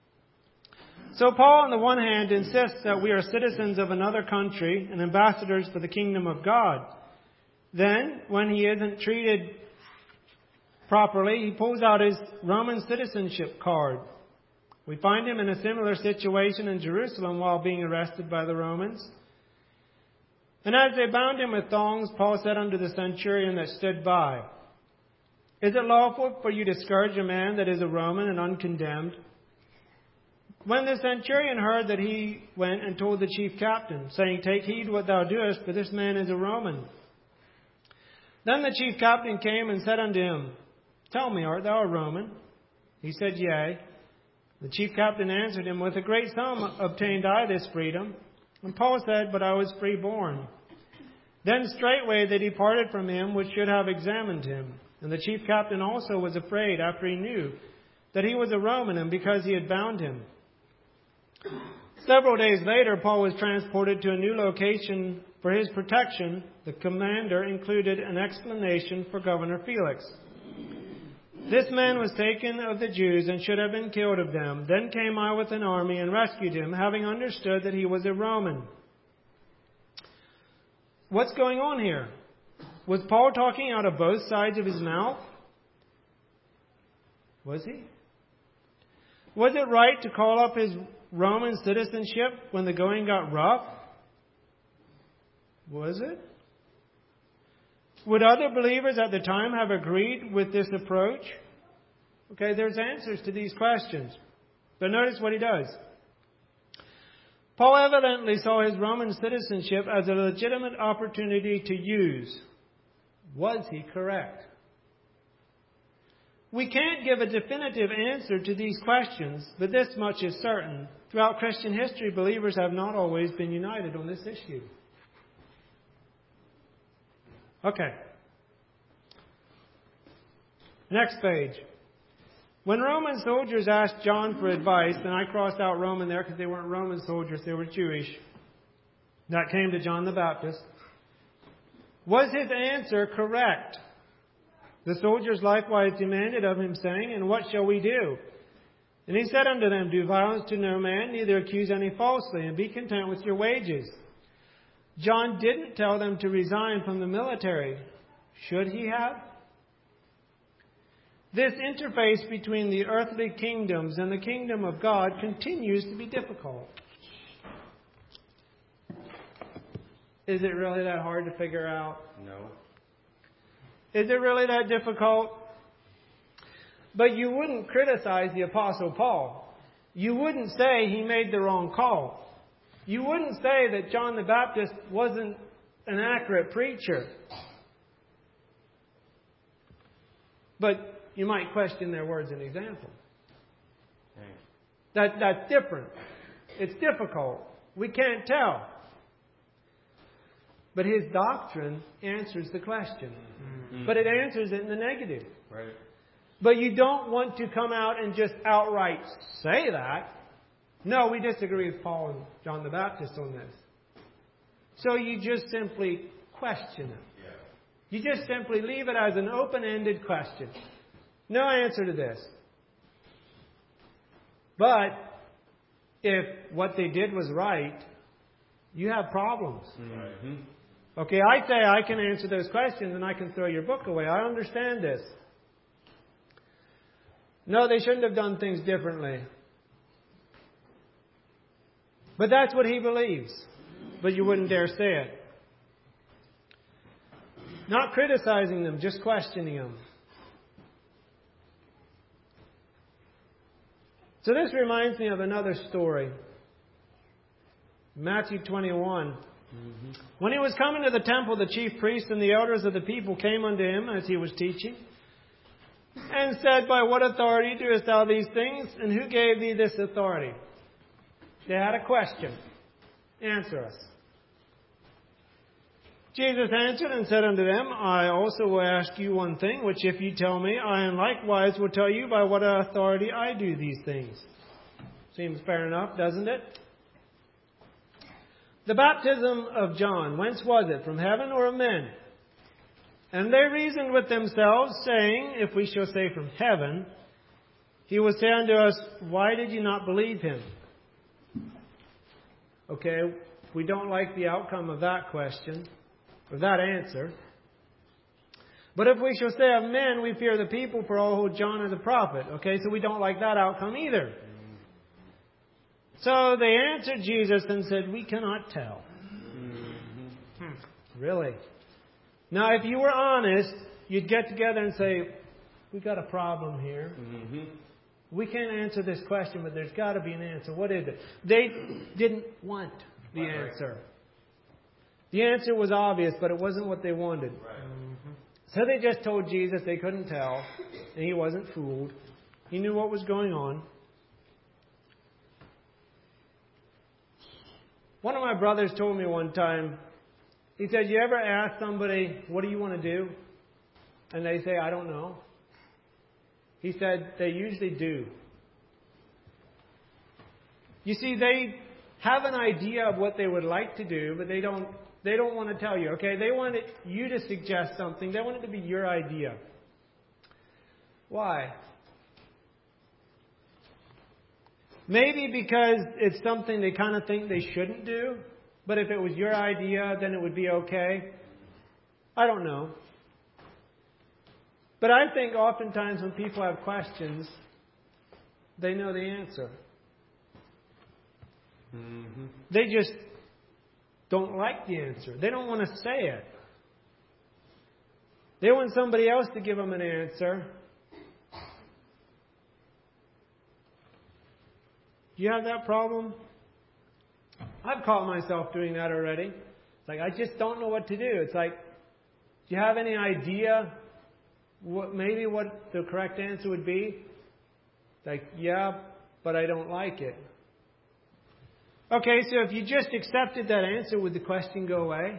So Paul, on the one hand, insists that we are citizens of another country and ambassadors for the kingdom of God. Then, when he isn't treated properly, he pulls out his Roman citizenship card. We find him in a similar situation in Jerusalem while being arrested by the Romans. And as they bound him with thongs, Paul said unto the centurion that stood by, Is it lawful for you to scourge a man that is a Roman and uncondemned? When the centurion heard that, he went and told the chief captain, saying, Take heed what thou doest, for this man is a Roman. Then the chief captain came and said unto him, Tell me, art thou a Roman? He said, Yea. The chief captain answered him, With a great sum obtained I this freedom. And Paul said, But I was freeborn. Then straightway they departed from him, which should have examined him. And the chief captain also was afraid, after he knew that he was a Roman, and because he had bound him. Several days later, Paul was transported to a new location for his protection. The commander included an explanation for Governor Felix. This man was taken of the Jews and should have been killed of them. Then came I with an army and rescued him, having understood that he was a Roman. what's going on here? Was Paul talking out of both sides of his mouth? Was he? Was it right to call up his Roman citizenship when the going got rough? Was it? Would other believers at the time have agreed with this approach? Okay, there's answers to these questions. But notice what he does. Paul evidently saw his Roman citizenship as a legitimate opportunity to use. Was he correct? We can't give a definitive answer to these questions, but this much is certain. Throughout Christian history, believers have not always been united on this issue. Okay. Next page. When Roman soldiers asked John for advice, and I crossed out Roman there because they weren't Roman soldiers, they were Jewish, that came to John the Baptist, was his answer correct? The soldiers likewise demanded of him, saying, And what shall we do? And he said unto them, Do violence to no man, neither accuse any falsely, and be content with your wages. John didn't tell them to resign from the military. Should he have? This interface between the earthly kingdoms and the kingdom of God continues to be difficult. Is it really that hard to figure out? No. Is it really that difficult? But you wouldn't criticize the Apostle Paul. You wouldn't say he made the wrong call. You wouldn't say that John the Baptist wasn't an accurate preacher. But you might question their words and example. That, that's different. It's difficult. We can't tell. But his doctrine answers the question. Mm-hmm. But it answers it in the negative. Right. But you don't want to come out and just outright say that. No, we disagree with Paul and John the Baptist on this. So you just simply question it. Yeah. You just simply leave it as an open-ended question. No answer to this. But if what they did was right, you have problems. Mm-hmm. Okay, I say I can answer those questions and I can throw your book away. I understand this. No, they shouldn't have done things differently. But that's what he believes. But you wouldn't dare say it. Not criticizing them, just questioning them. So this reminds me of another story. Matthew twenty-one. Mm-hmm. When he was coming to the temple, the chief priests and the elders of the people came unto him as he was teaching, and said, By what authority doest thou these things? And who gave thee this authority? They had a question. Answer us. Jesus answered and said unto them, I also will ask you one thing, which if you tell me, I and likewise will tell you by what authority I do these things. Seems fair enough, doesn't it? The baptism of John, whence was it? From heaven or of men? And they reasoned with themselves, saying, If we shall say from heaven, he will say unto us, Why did you not believe him? Okay, we don't like the outcome of that question, or that answer. But if we shall say of men, we fear the people, for all hold John as a prophet. Okay, so we don't like that outcome either. So they answered Jesus and said, We cannot tell. Mm-hmm. Hmm. Really? Now, if you were honest, you'd get together and say, We've got a problem here. Mm-hmm. We can't answer this question, but there's got to be an answer. What is it? They didn't want the answer. The answer was obvious, but it wasn't what they wanted. Mm-hmm. So they just told Jesus they couldn't tell, and he wasn't fooled. He knew what was going on. One of my brothers told me one time, he said, You ever ask somebody, what do you want to do? And they say, I don't know. He said, they usually do. You see, they have an idea of what they would like to do, but they don't they don't want to tell you, okay? They want it, you to suggest something. They want it to be your idea. Why? Maybe because it's something they kind of think they shouldn't do. but if it was your idea, then it would be okay. I don't know. But I think oftentimes when people have questions, they know the answer. Mm-hmm. They just don't like the answer. They don't want to say it. They want somebody else to give them an answer. Do you have that problem? I've caught myself doing that already. It's like, I just don't know what to do. It's like, do you have any idea what maybe what the correct answer would be? It's like, yeah, but I don't like it. Okay, so if you just accepted that answer, would the question go away?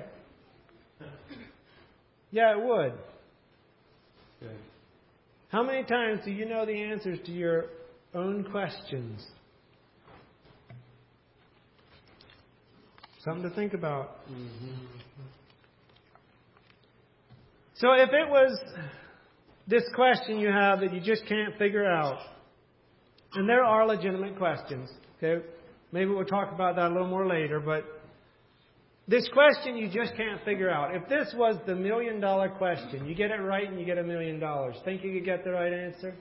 Yeah, it would. Okay. How many times do you know the answers to your own questions? Something to think about. Mm-hmm. So if it was this question you have that you just can't figure out, and there are legitimate questions, okay? Maybe we'll talk about that a little more later, but this question you just can't figure out. If this was the million dollar question, you get it right and you get a million dollars. Think you could get the right answer?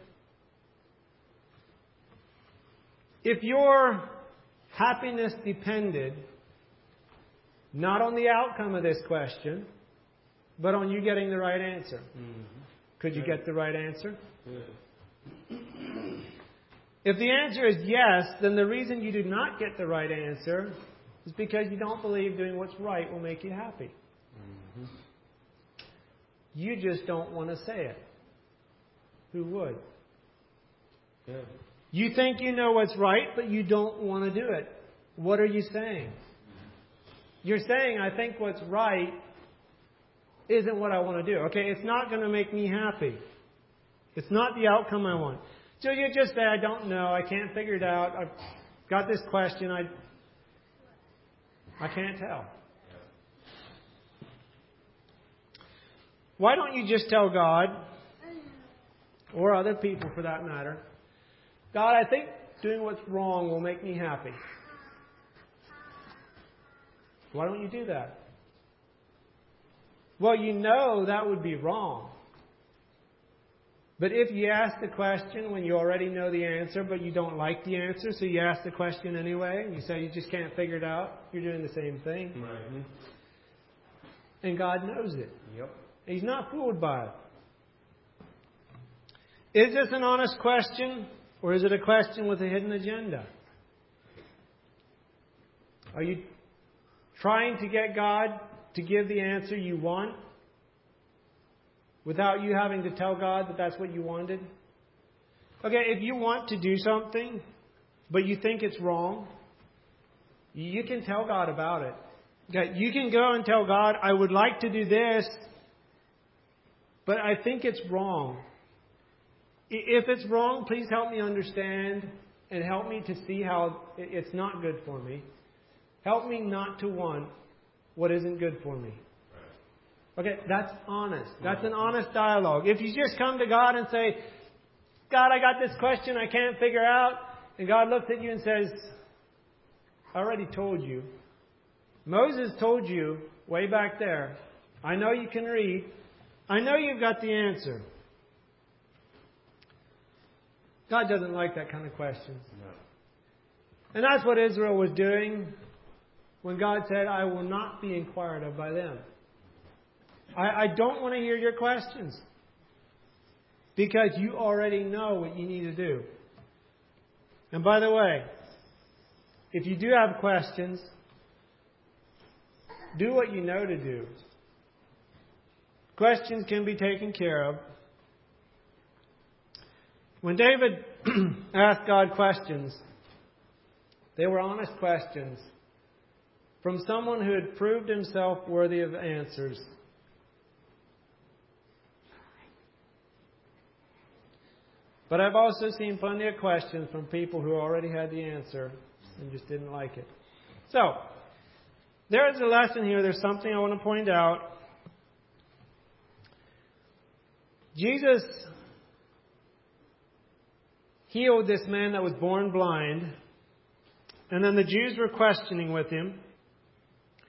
If your happiness depended not on the outcome of this question, but on you getting the right answer, mm-hmm. could you yeah. get the right answer? Yeah. If the answer is yes, then the reason you do not get the right answer is because you don't believe doing what's right will make you happy. Mm-hmm. You just don't want to say it. Who would? Yeah. You think you know what's right, but you don't want to do it. What are you saying? You're saying, I think what's right isn't what I want to do. Okay, it's not going to make me happy. It's not the outcome I want. So you just say, I don't know, I can't figure it out, I've got this question, I, I can't tell. Why don't you just tell God, or other people for that matter, God, I think doing what's wrong will make me happy. Why don't you do that? Well, you know that would be wrong. But if you ask the question when you already know the answer, but you don't like the answer, so you ask the question anyway, and you say you just can't figure it out, you're doing the same thing. Right. And God knows it. Yep. He's not fooled by it. Is this an honest question, or is it a question with a hidden agenda? Are you trying to get God to give the answer you want without you having to tell God that that's what you wanted? Okay, if you want to do something, but you think it's wrong, you can tell God about it. Okay, you can go and tell God, I would like to do this, but I think it's wrong. If it's wrong, please help me understand and help me to see how it's not good for me. Help me not to want what isn't good for me. Okay, that's honest. That's an honest dialogue. If you just come to God and say, God, I got this question I can't figure out, and God looks at you and says, I already told you. Moses told you way back there. I know you can read. I know you've got the answer. God doesn't like that kind of question. No. And that's what Israel was doing when God said, I will not be inquired of by them. I, I don't want to hear your questions. Because you already know what you need to do. And by the way, if you do have questions, do what you know to do. Questions can be taken care of. When David asked God questions, they were honest questions from someone who had proved himself worthy of answers. But I've also seen plenty of questions from people who already had the answer and just didn't like it. So, there is a lesson here. There's something I want to point out. Jesus healed this man that was born blind. And then the Jews were questioning with him.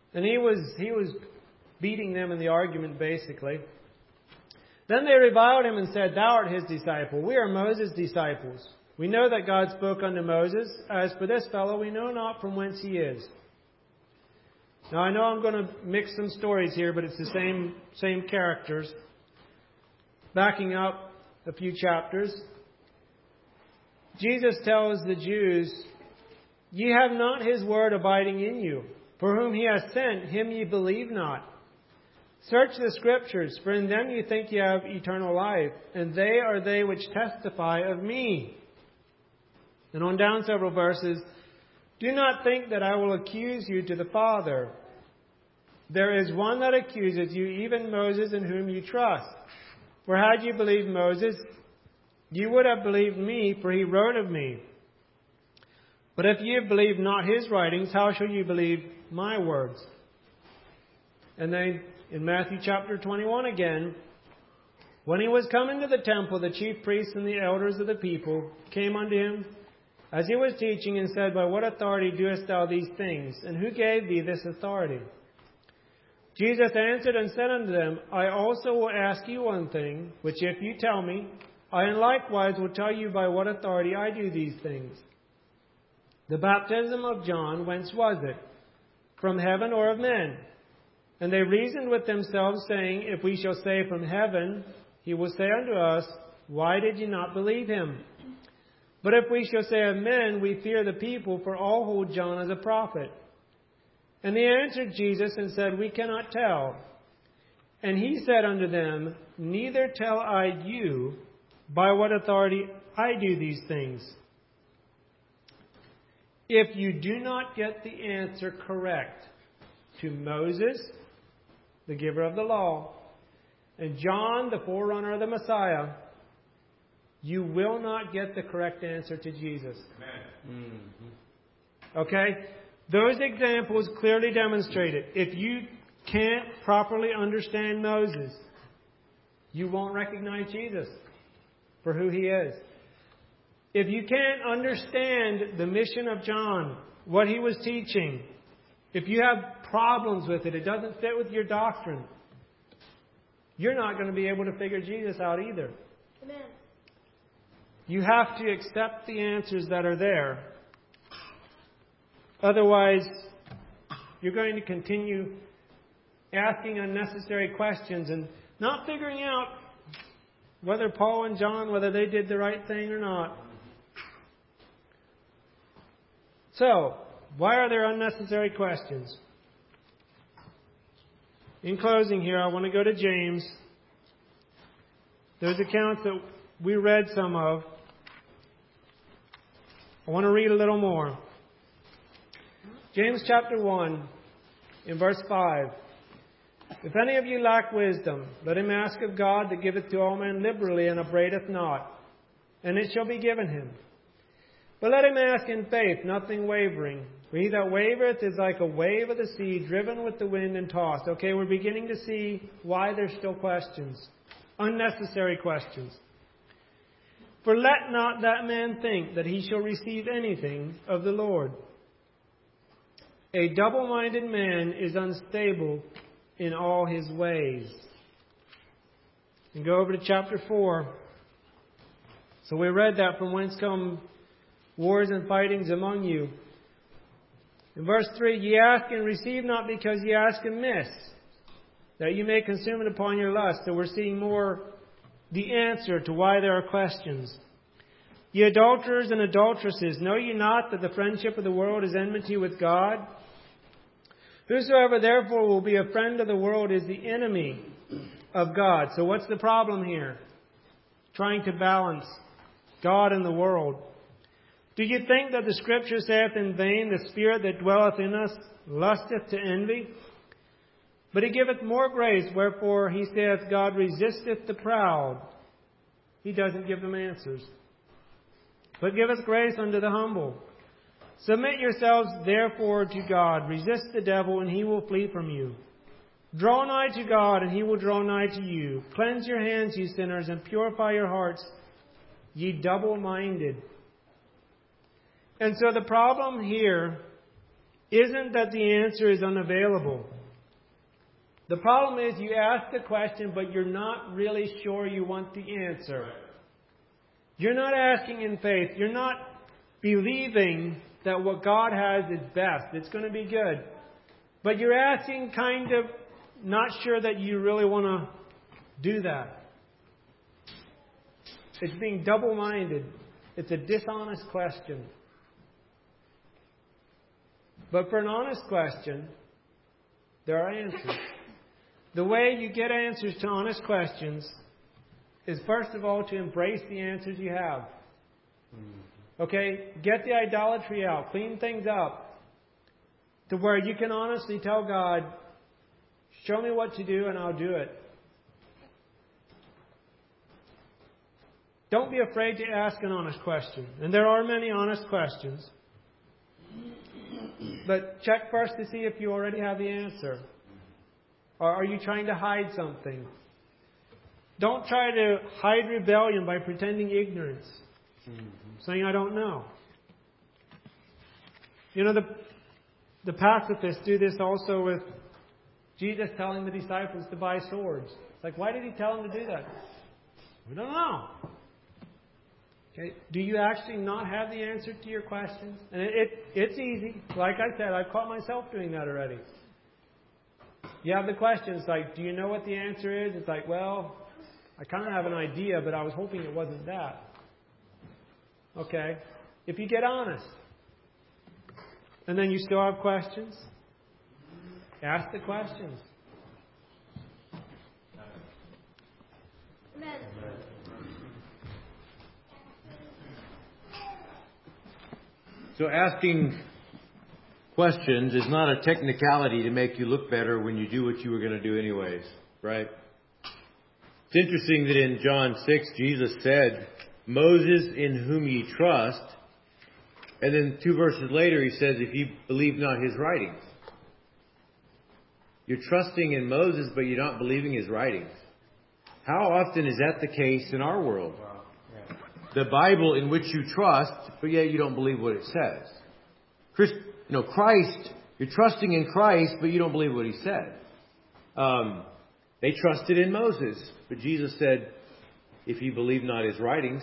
And he was he was beating them in the argument, basically. Then they reviled him and said, Thou art his disciple. We are Moses' disciples. We know that God spoke unto Moses. As for this fellow, we know not from whence he is. Now, I know I'm going to mix some stories here, but it's the same same characters. Backing up a few chapters, Jesus tells the Jews, Ye have not his word abiding in you. For whom he has sent, him ye believe not. Search the Scriptures, for in them you think ye have eternal life, and they are they which testify of me. And on down several verses, Do not think that I will accuse you to the Father. There is one that accuses you, even Moses, in whom you trust. For had you believed Moses, you would have believed me, for he wrote of me. But if ye have believed not his writings, how shall you believe my words? And then in Matthew chapter twenty-one again, when he was come into the temple, the chief priests and the elders of the people came unto him as he was teaching, and said, By what authority doest thou these things? And who gave thee this authority? Jesus answered and said unto them, I also will ask you one thing, which if you tell me, I likewise will tell you by what authority I do these things. The baptism of John, whence was it? From heaven or of men? And they reasoned with themselves, saying, If we shall say from heaven, he will say unto us, Why did ye not believe him? But if we shall say of men, we fear the people, for all hold John as a prophet. And they answered Jesus and said, We cannot tell. And he said unto them, Neither tell I you by what authority I do these things. If you do not get the answer correct to Moses, the giver of the law, and John, the forerunner of the Messiah, you will not get the correct answer to Jesus. Amen. Mm-hmm. Okay? Those examples clearly demonstrate it. If you can't properly understand Moses, you won't recognize Jesus for who he is. If you can't understand the mission of John, what he was teaching, if you have problems with it, it doesn't fit with your doctrine, you're not going to be able to figure Jesus out either. Amen. You have to accept the answers that are there. Otherwise, you're going to continue asking unnecessary questions and not figuring out whether Paul and John, whether they did the right thing or not. So, why are there unnecessary questions? In closing here, I want to go to James. Those accounts that we read some of. I want to read a little more. James chapter one, in verse five. If any of you lack wisdom, let him ask of God that giveth to all men liberally and upbraideth not, and it shall be given him. But let him ask in faith, nothing wavering. For he that wavereth is like a wave of the sea, driven with the wind and tossed. Okay, we're beginning to see why there's still questions. Unnecessary questions. For let not that man think that he shall receive anything of the Lord. A double-minded man is unstable in all his ways. And go over to chapter four. So we read that, from whence come wars and fightings among you. In verse three, ye ask and receive not because ye ask amiss, that you may consume it upon your lust. So we're seeing more the answer to why there are questions. Ye adulterers and adulteresses, know ye not that the friendship of the world is enmity with God? Whosoever therefore will be a friend of the world is the enemy of God. So what's the problem here? Trying to balance God and the world. Do you think that the Scripture saith in vain, the Spirit that dwelleth in us lusteth to envy? But he giveth more grace, wherefore he saith, God resisteth the proud. He doesn't give them answers. But giveth grace unto the humble. Submit yourselves therefore to God. Resist the devil, and he will flee from you. Draw nigh to God, and he will draw nigh to you. Cleanse your hands, ye sinners, and purify your hearts, ye double-minded. And so the problem here isn't that the answer is unavailable. The problem is you ask the question, but you're not really sure you want the answer. You're not asking in faith. You're not believing that what God has is best. It's going to be good. But you're asking kind of not sure that you really want to do that. It's being double-minded. It's a dishonest question. But for an honest question, there are answers. The way you get answers to honest questions is, first of all, to embrace the answers you have. Okay? Get the idolatry out. Clean things up. To where you can honestly tell God, show me what to do and I'll do it. Don't be afraid to ask an honest question. And there are many honest questions. But check first to see if you already have the answer. Or are you trying to hide something? Don't try to hide rebellion by pretending ignorance. Mm-hmm. Saying, I don't know. You know, the, the pacifists do this also with Jesus telling the disciples to buy swords. It's like, why did he tell them to do that? We don't know. Okay. Do you actually not have the answer to your questions? And it, it it's easy. Like I said, I've caught myself doing that already. You have the questions like, do you know what the answer is? It's like, well, I kind of have an idea, but I was hoping it wasn't that. Okay. If you get honest, and then you still have questions, ask the questions. Amen. So asking questions is not a technicality to make you look better when you do what you were going to do anyways, right? It's interesting that in John six, Jesus said, Moses in whom ye trust, and then two verses later he says, if ye believe not his writings. You're trusting in Moses, but you're not believing his writings. How often is that the case in our world? The Bible in which you trust, but yet you don't believe what it says. Christ, you know, Christ, you're trusting in Christ, but you don't believe what he said. Um, they trusted in Moses, but Jesus said, if you believe not his writings,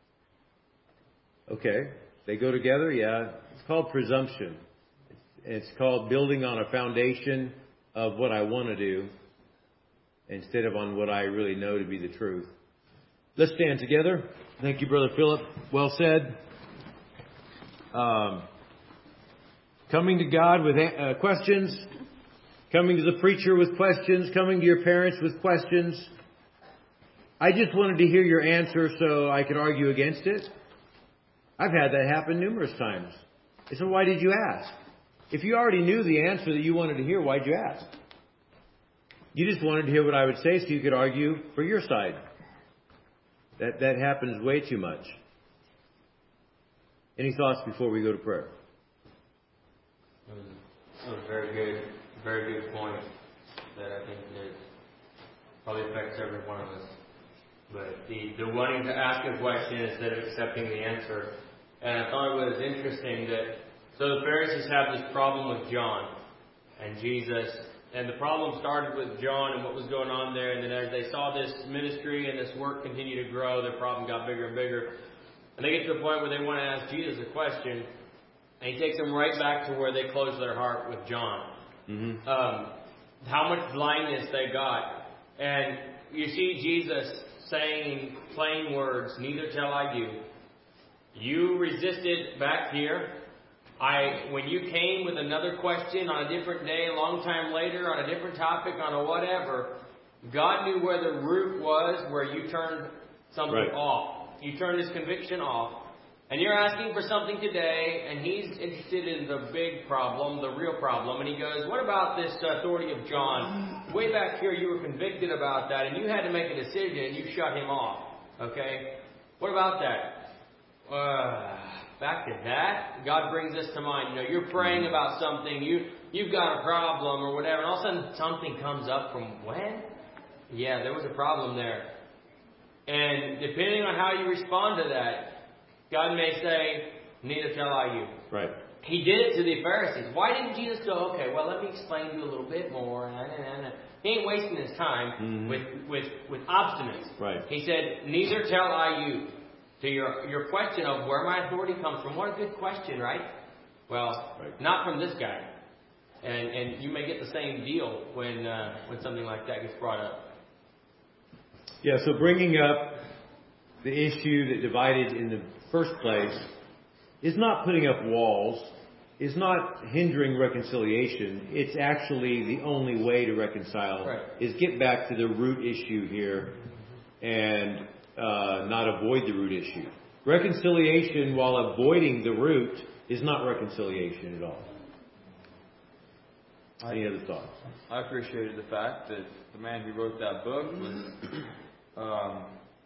okay, they go together, yeah. It's called presumption. It's called building on a foundation of what I want to do instead of on what I really know to be the truth. Let's stand together. Thank you, Brother Philip. Well said. Um, coming to God with uh, questions, coming to the preacher with questions, coming to your parents with questions. I just wanted to hear your answer so I could argue against it. I've had that happen numerous times. So why did you ask? If you already knew the answer that you wanted to hear, why'd you ask? You just wanted to hear what I would say so you could argue for your side. That that happens way too much. Any thoughts before we go to prayer? That was, that was a very good, very good point that I think that probably affects every one of us. But the, the wanting to ask a question instead of accepting the answer. And I thought it was interesting that, so the Pharisees have this problem with John and Jesus. And the problem started with John and what was going on there. And then as they saw this ministry and this work continue to grow, their problem got bigger and bigger. And they get to the point where they want to ask Jesus a question. And he takes them right back to where they closed their heart with John. Mm-hmm. Um, how much blindness they got. And you see Jesus saying plain words, neither tell I you. You resisted back here. I, when you came with another question on a different day, a long time later, on a different topic, on a whatever, God knew where the root was, where you turned something right off. You turned his conviction off. And you're asking for something today, and he's interested in the big problem, the real problem. And he goes, what about this authority of John? Way back here, you were convicted about that, and you had to make a decision, and you shut him off. Okay? What about that? Uh... Back to that, God brings us to mind. You know, you're praying about something, you, you've got a problem or whatever, and all of a sudden something comes up from when? Yeah, there was a problem there. And depending on how you respond to that, God may say, neither tell I you. Right. he did it to the Pharisees. Why didn't Jesus go, okay, well, let me explain to you a little bit more. He ain't wasting his time mm-hmm. with, with, with obstinance. Right. He said, neither tell I you. To your, your question of where my authority comes from. What a good question, right? Well, right. Not from this guy. And and you may get the same deal when uh, when something like that gets brought up. Yeah, so bringing up the issue that divided in the first place is not putting up walls, is not hindering reconciliation. It's actually the only way to reconcile, right. is get back to the root issue here and uh, not avoid the root issue. Reconciliation while avoiding the root is not reconciliation at all. Any other thoughts? I appreciated the fact that the man who wrote that book was um,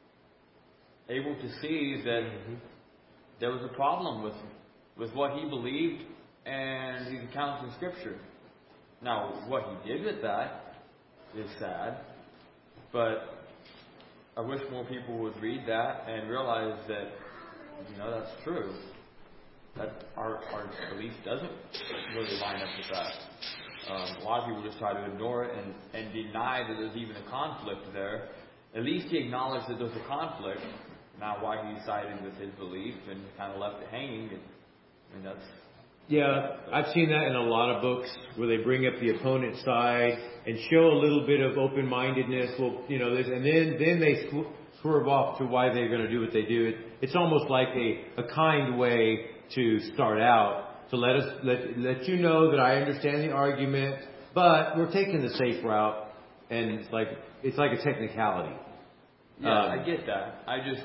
able to see that mm-hmm. there was a problem with with what he believed and these accounts in Scripture. Now, what he did with that is sad, but I wish more people would read that and realize that, you know, that's true. That our, our belief doesn't really line up with that. Um, a lot of people just try to ignore it and, and deny that there's even a conflict there. At least he acknowledged that there's a conflict. Now, why he sided with his belief and kind of left it hanging, and, and that's... Yeah, I've seen that in a lot of books where they bring up the opponent's side and show a little bit of open-mindedness. Well, you know, this, and then then they sw- swerve off to why they're going to do what they do. It, it's almost like a, a kind way to start out to let us let let you know that I understand the argument, but we're taking the safe route, and it's like it's like a technicality. Yeah, um, I get that. I just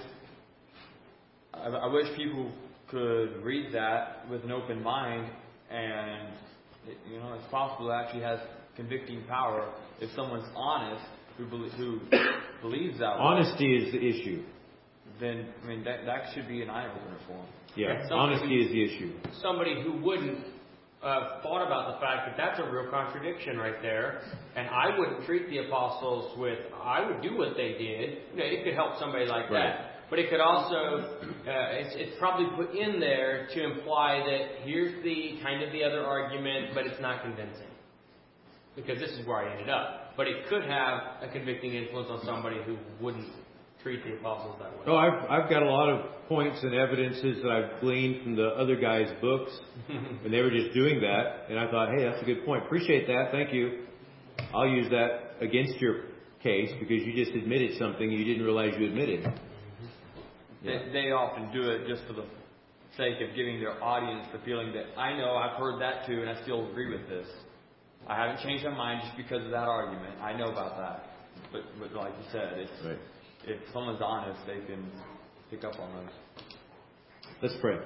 I, I wish people could read that with an open mind, and it, you know, it's possible it actually has convicting power if someone's honest who belie- who believes that. Honesty way, is the issue. Then I mean that that should be an eye opener for them. Yeah, honesty is the issue. Somebody who wouldn't uh, thought about the fact that that's a real contradiction right there, and I wouldn't treat the apostles with I would do what they did. You know, it could help somebody like right. that. But it could also, uh, it's, it's probably put in there to imply that here's the kind of the other argument, but it's not convincing. Because this is where I ended up. But it could have a convicting influence on somebody who wouldn't treat the apostles that way. Oh, I've, I've got a lot of points and evidences that I've gleaned from the other guys' books, and they were just doing that, and I thought, hey, that's a good point. Appreciate that. Thank you. I'll use that against your case because you just admitted something you didn't realize you admitted. They, they often do it just for the sake of giving their audience the feeling that I know I've heard that too and I still agree with this. I haven't changed my mind just because of that argument. I know about that. But, but like you said, if, right. if someone's honest, they can pick up on those. Let's pray.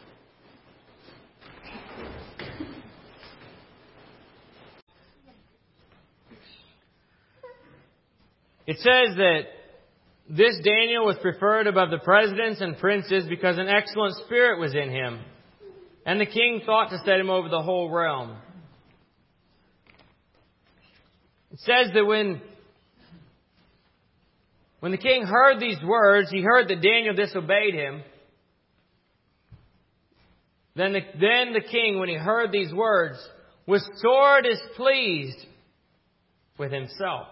It says that this Daniel was preferred above the presidents and princes because an excellent spirit was in him. And the king thought to set him over the whole realm. It says that when, when the king heard these words, he heard that Daniel disobeyed him. Then the, then the king, when he heard these words, was sore displeased with himself.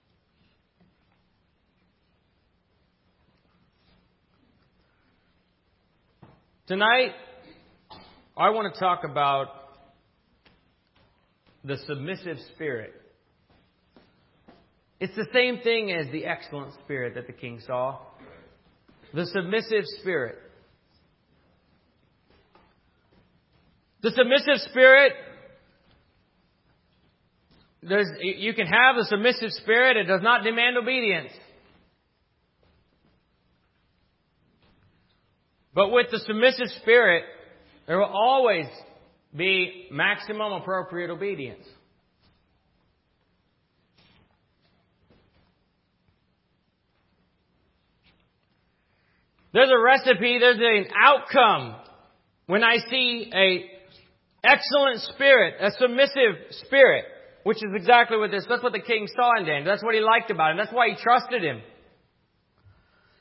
Tonight, I want to talk about the submissive spirit. It's the same thing as the excellent spirit that the king saw. The submissive spirit. The submissive spirit, there's, you can have the submissive spirit. It does not demand obedience. But with the submissive spirit, there will always be maximum appropriate obedience. There's a recipe, there's an outcome when I see a excellent spirit, a submissive spirit, which is exactly what this, that's what the king saw in Daniel. That's what he liked about him. That's why he trusted him.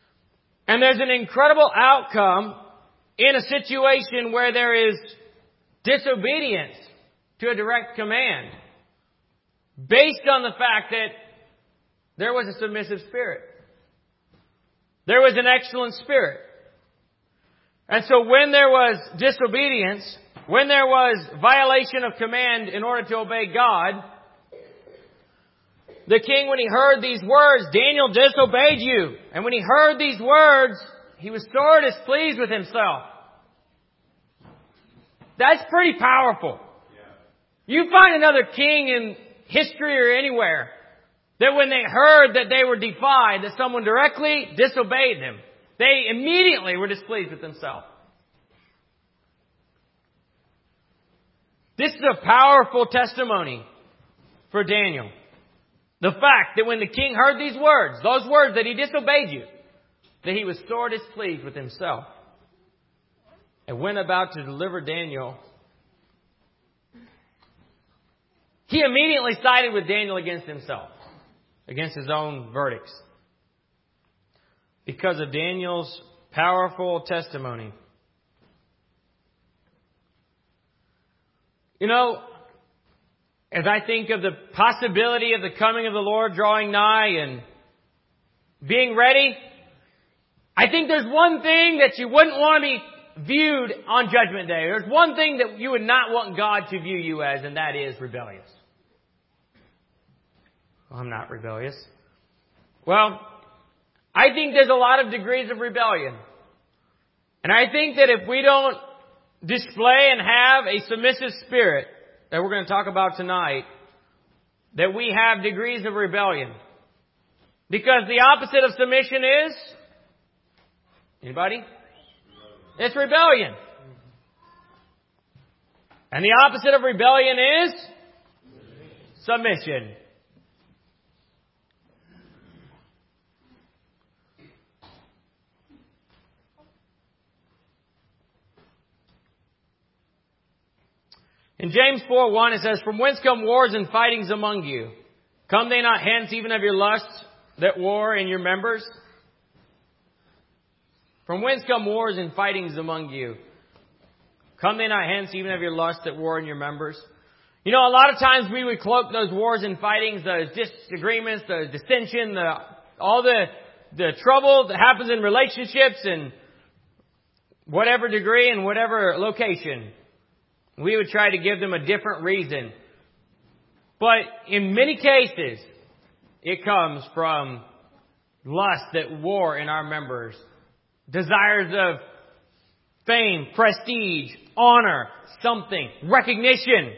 And there's an incredible outcome in a situation where there is disobedience to a direct command based on the fact that there was a submissive spirit. There was an excellent spirit. And so when there was disobedience, when there was violation of command in order to obey God, the king, when he heard these words, Daniel disobeyed you. And when he heard these words, he was sore displeased with himself. That's pretty powerful. You find another king in history or anywhere that when they heard that they were defied, that someone directly disobeyed them, they immediately were displeased with themselves. This is a powerful testimony for Daniel. The fact that when the king heard these words, those words that he disobeyed you, that he was sore displeased with himself and went about to deliver Daniel. He immediately sided with Daniel against himself, against his own verdicts, because of Daniel's powerful testimony. You know, as I think of the possibility of the coming of the Lord drawing nigh and being ready, I think there's one thing that you wouldn't want to be viewed on Judgment Day. There's one thing that you would not want God to view you as, and that is rebellious. Well, I'm not rebellious. Well, I think there's a lot of degrees of rebellion. And I think that if we don't display and have a submissive spirit that we're going to talk about tonight, that we have degrees of rebellion. Because the opposite of submission is... Anybody? It's rebellion. And the opposite of rebellion is... submission. In James four one it says, "From whence come wars and fightings among you? Come they not hence even of your lusts that war in your members?" From whence come wars and fightings among you? Come they not hence even of your lusts that war in your members? You know, a lot of times we would cloak those wars and fightings, those disagreements, the dissension, the, all the, the trouble that happens in relationships in whatever degree and whatever location. We would try to give them a different reason. But in many cases, it comes from lust that war in our members. Desires of fame, prestige, honor, something, recognition.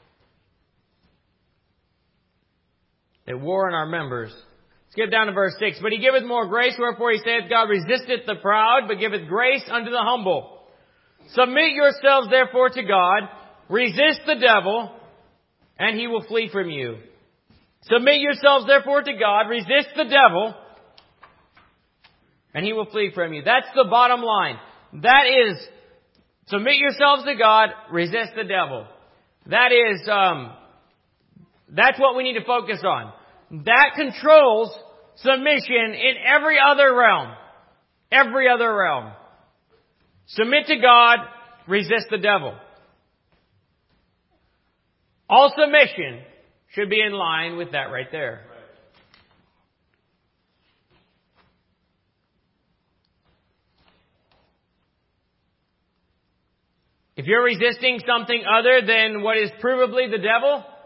That war in our members. Let's get down to verse six. "But he giveth more grace, wherefore he saith, God resisteth the proud, but giveth grace unto the humble. Submit yourselves therefore to God. Resist the devil, and he will flee from you." Submit yourselves therefore to God. Resist the devil, and he will flee from you. That's the bottom line. That is, submit yourselves to God. Resist the devil. That is, um, that's what we need to focus on. That controls submission in every other realm. Every other realm. Submit to God, resist the devil. All submission should be in line with that right there. If you're resisting something other than what is provably the devil,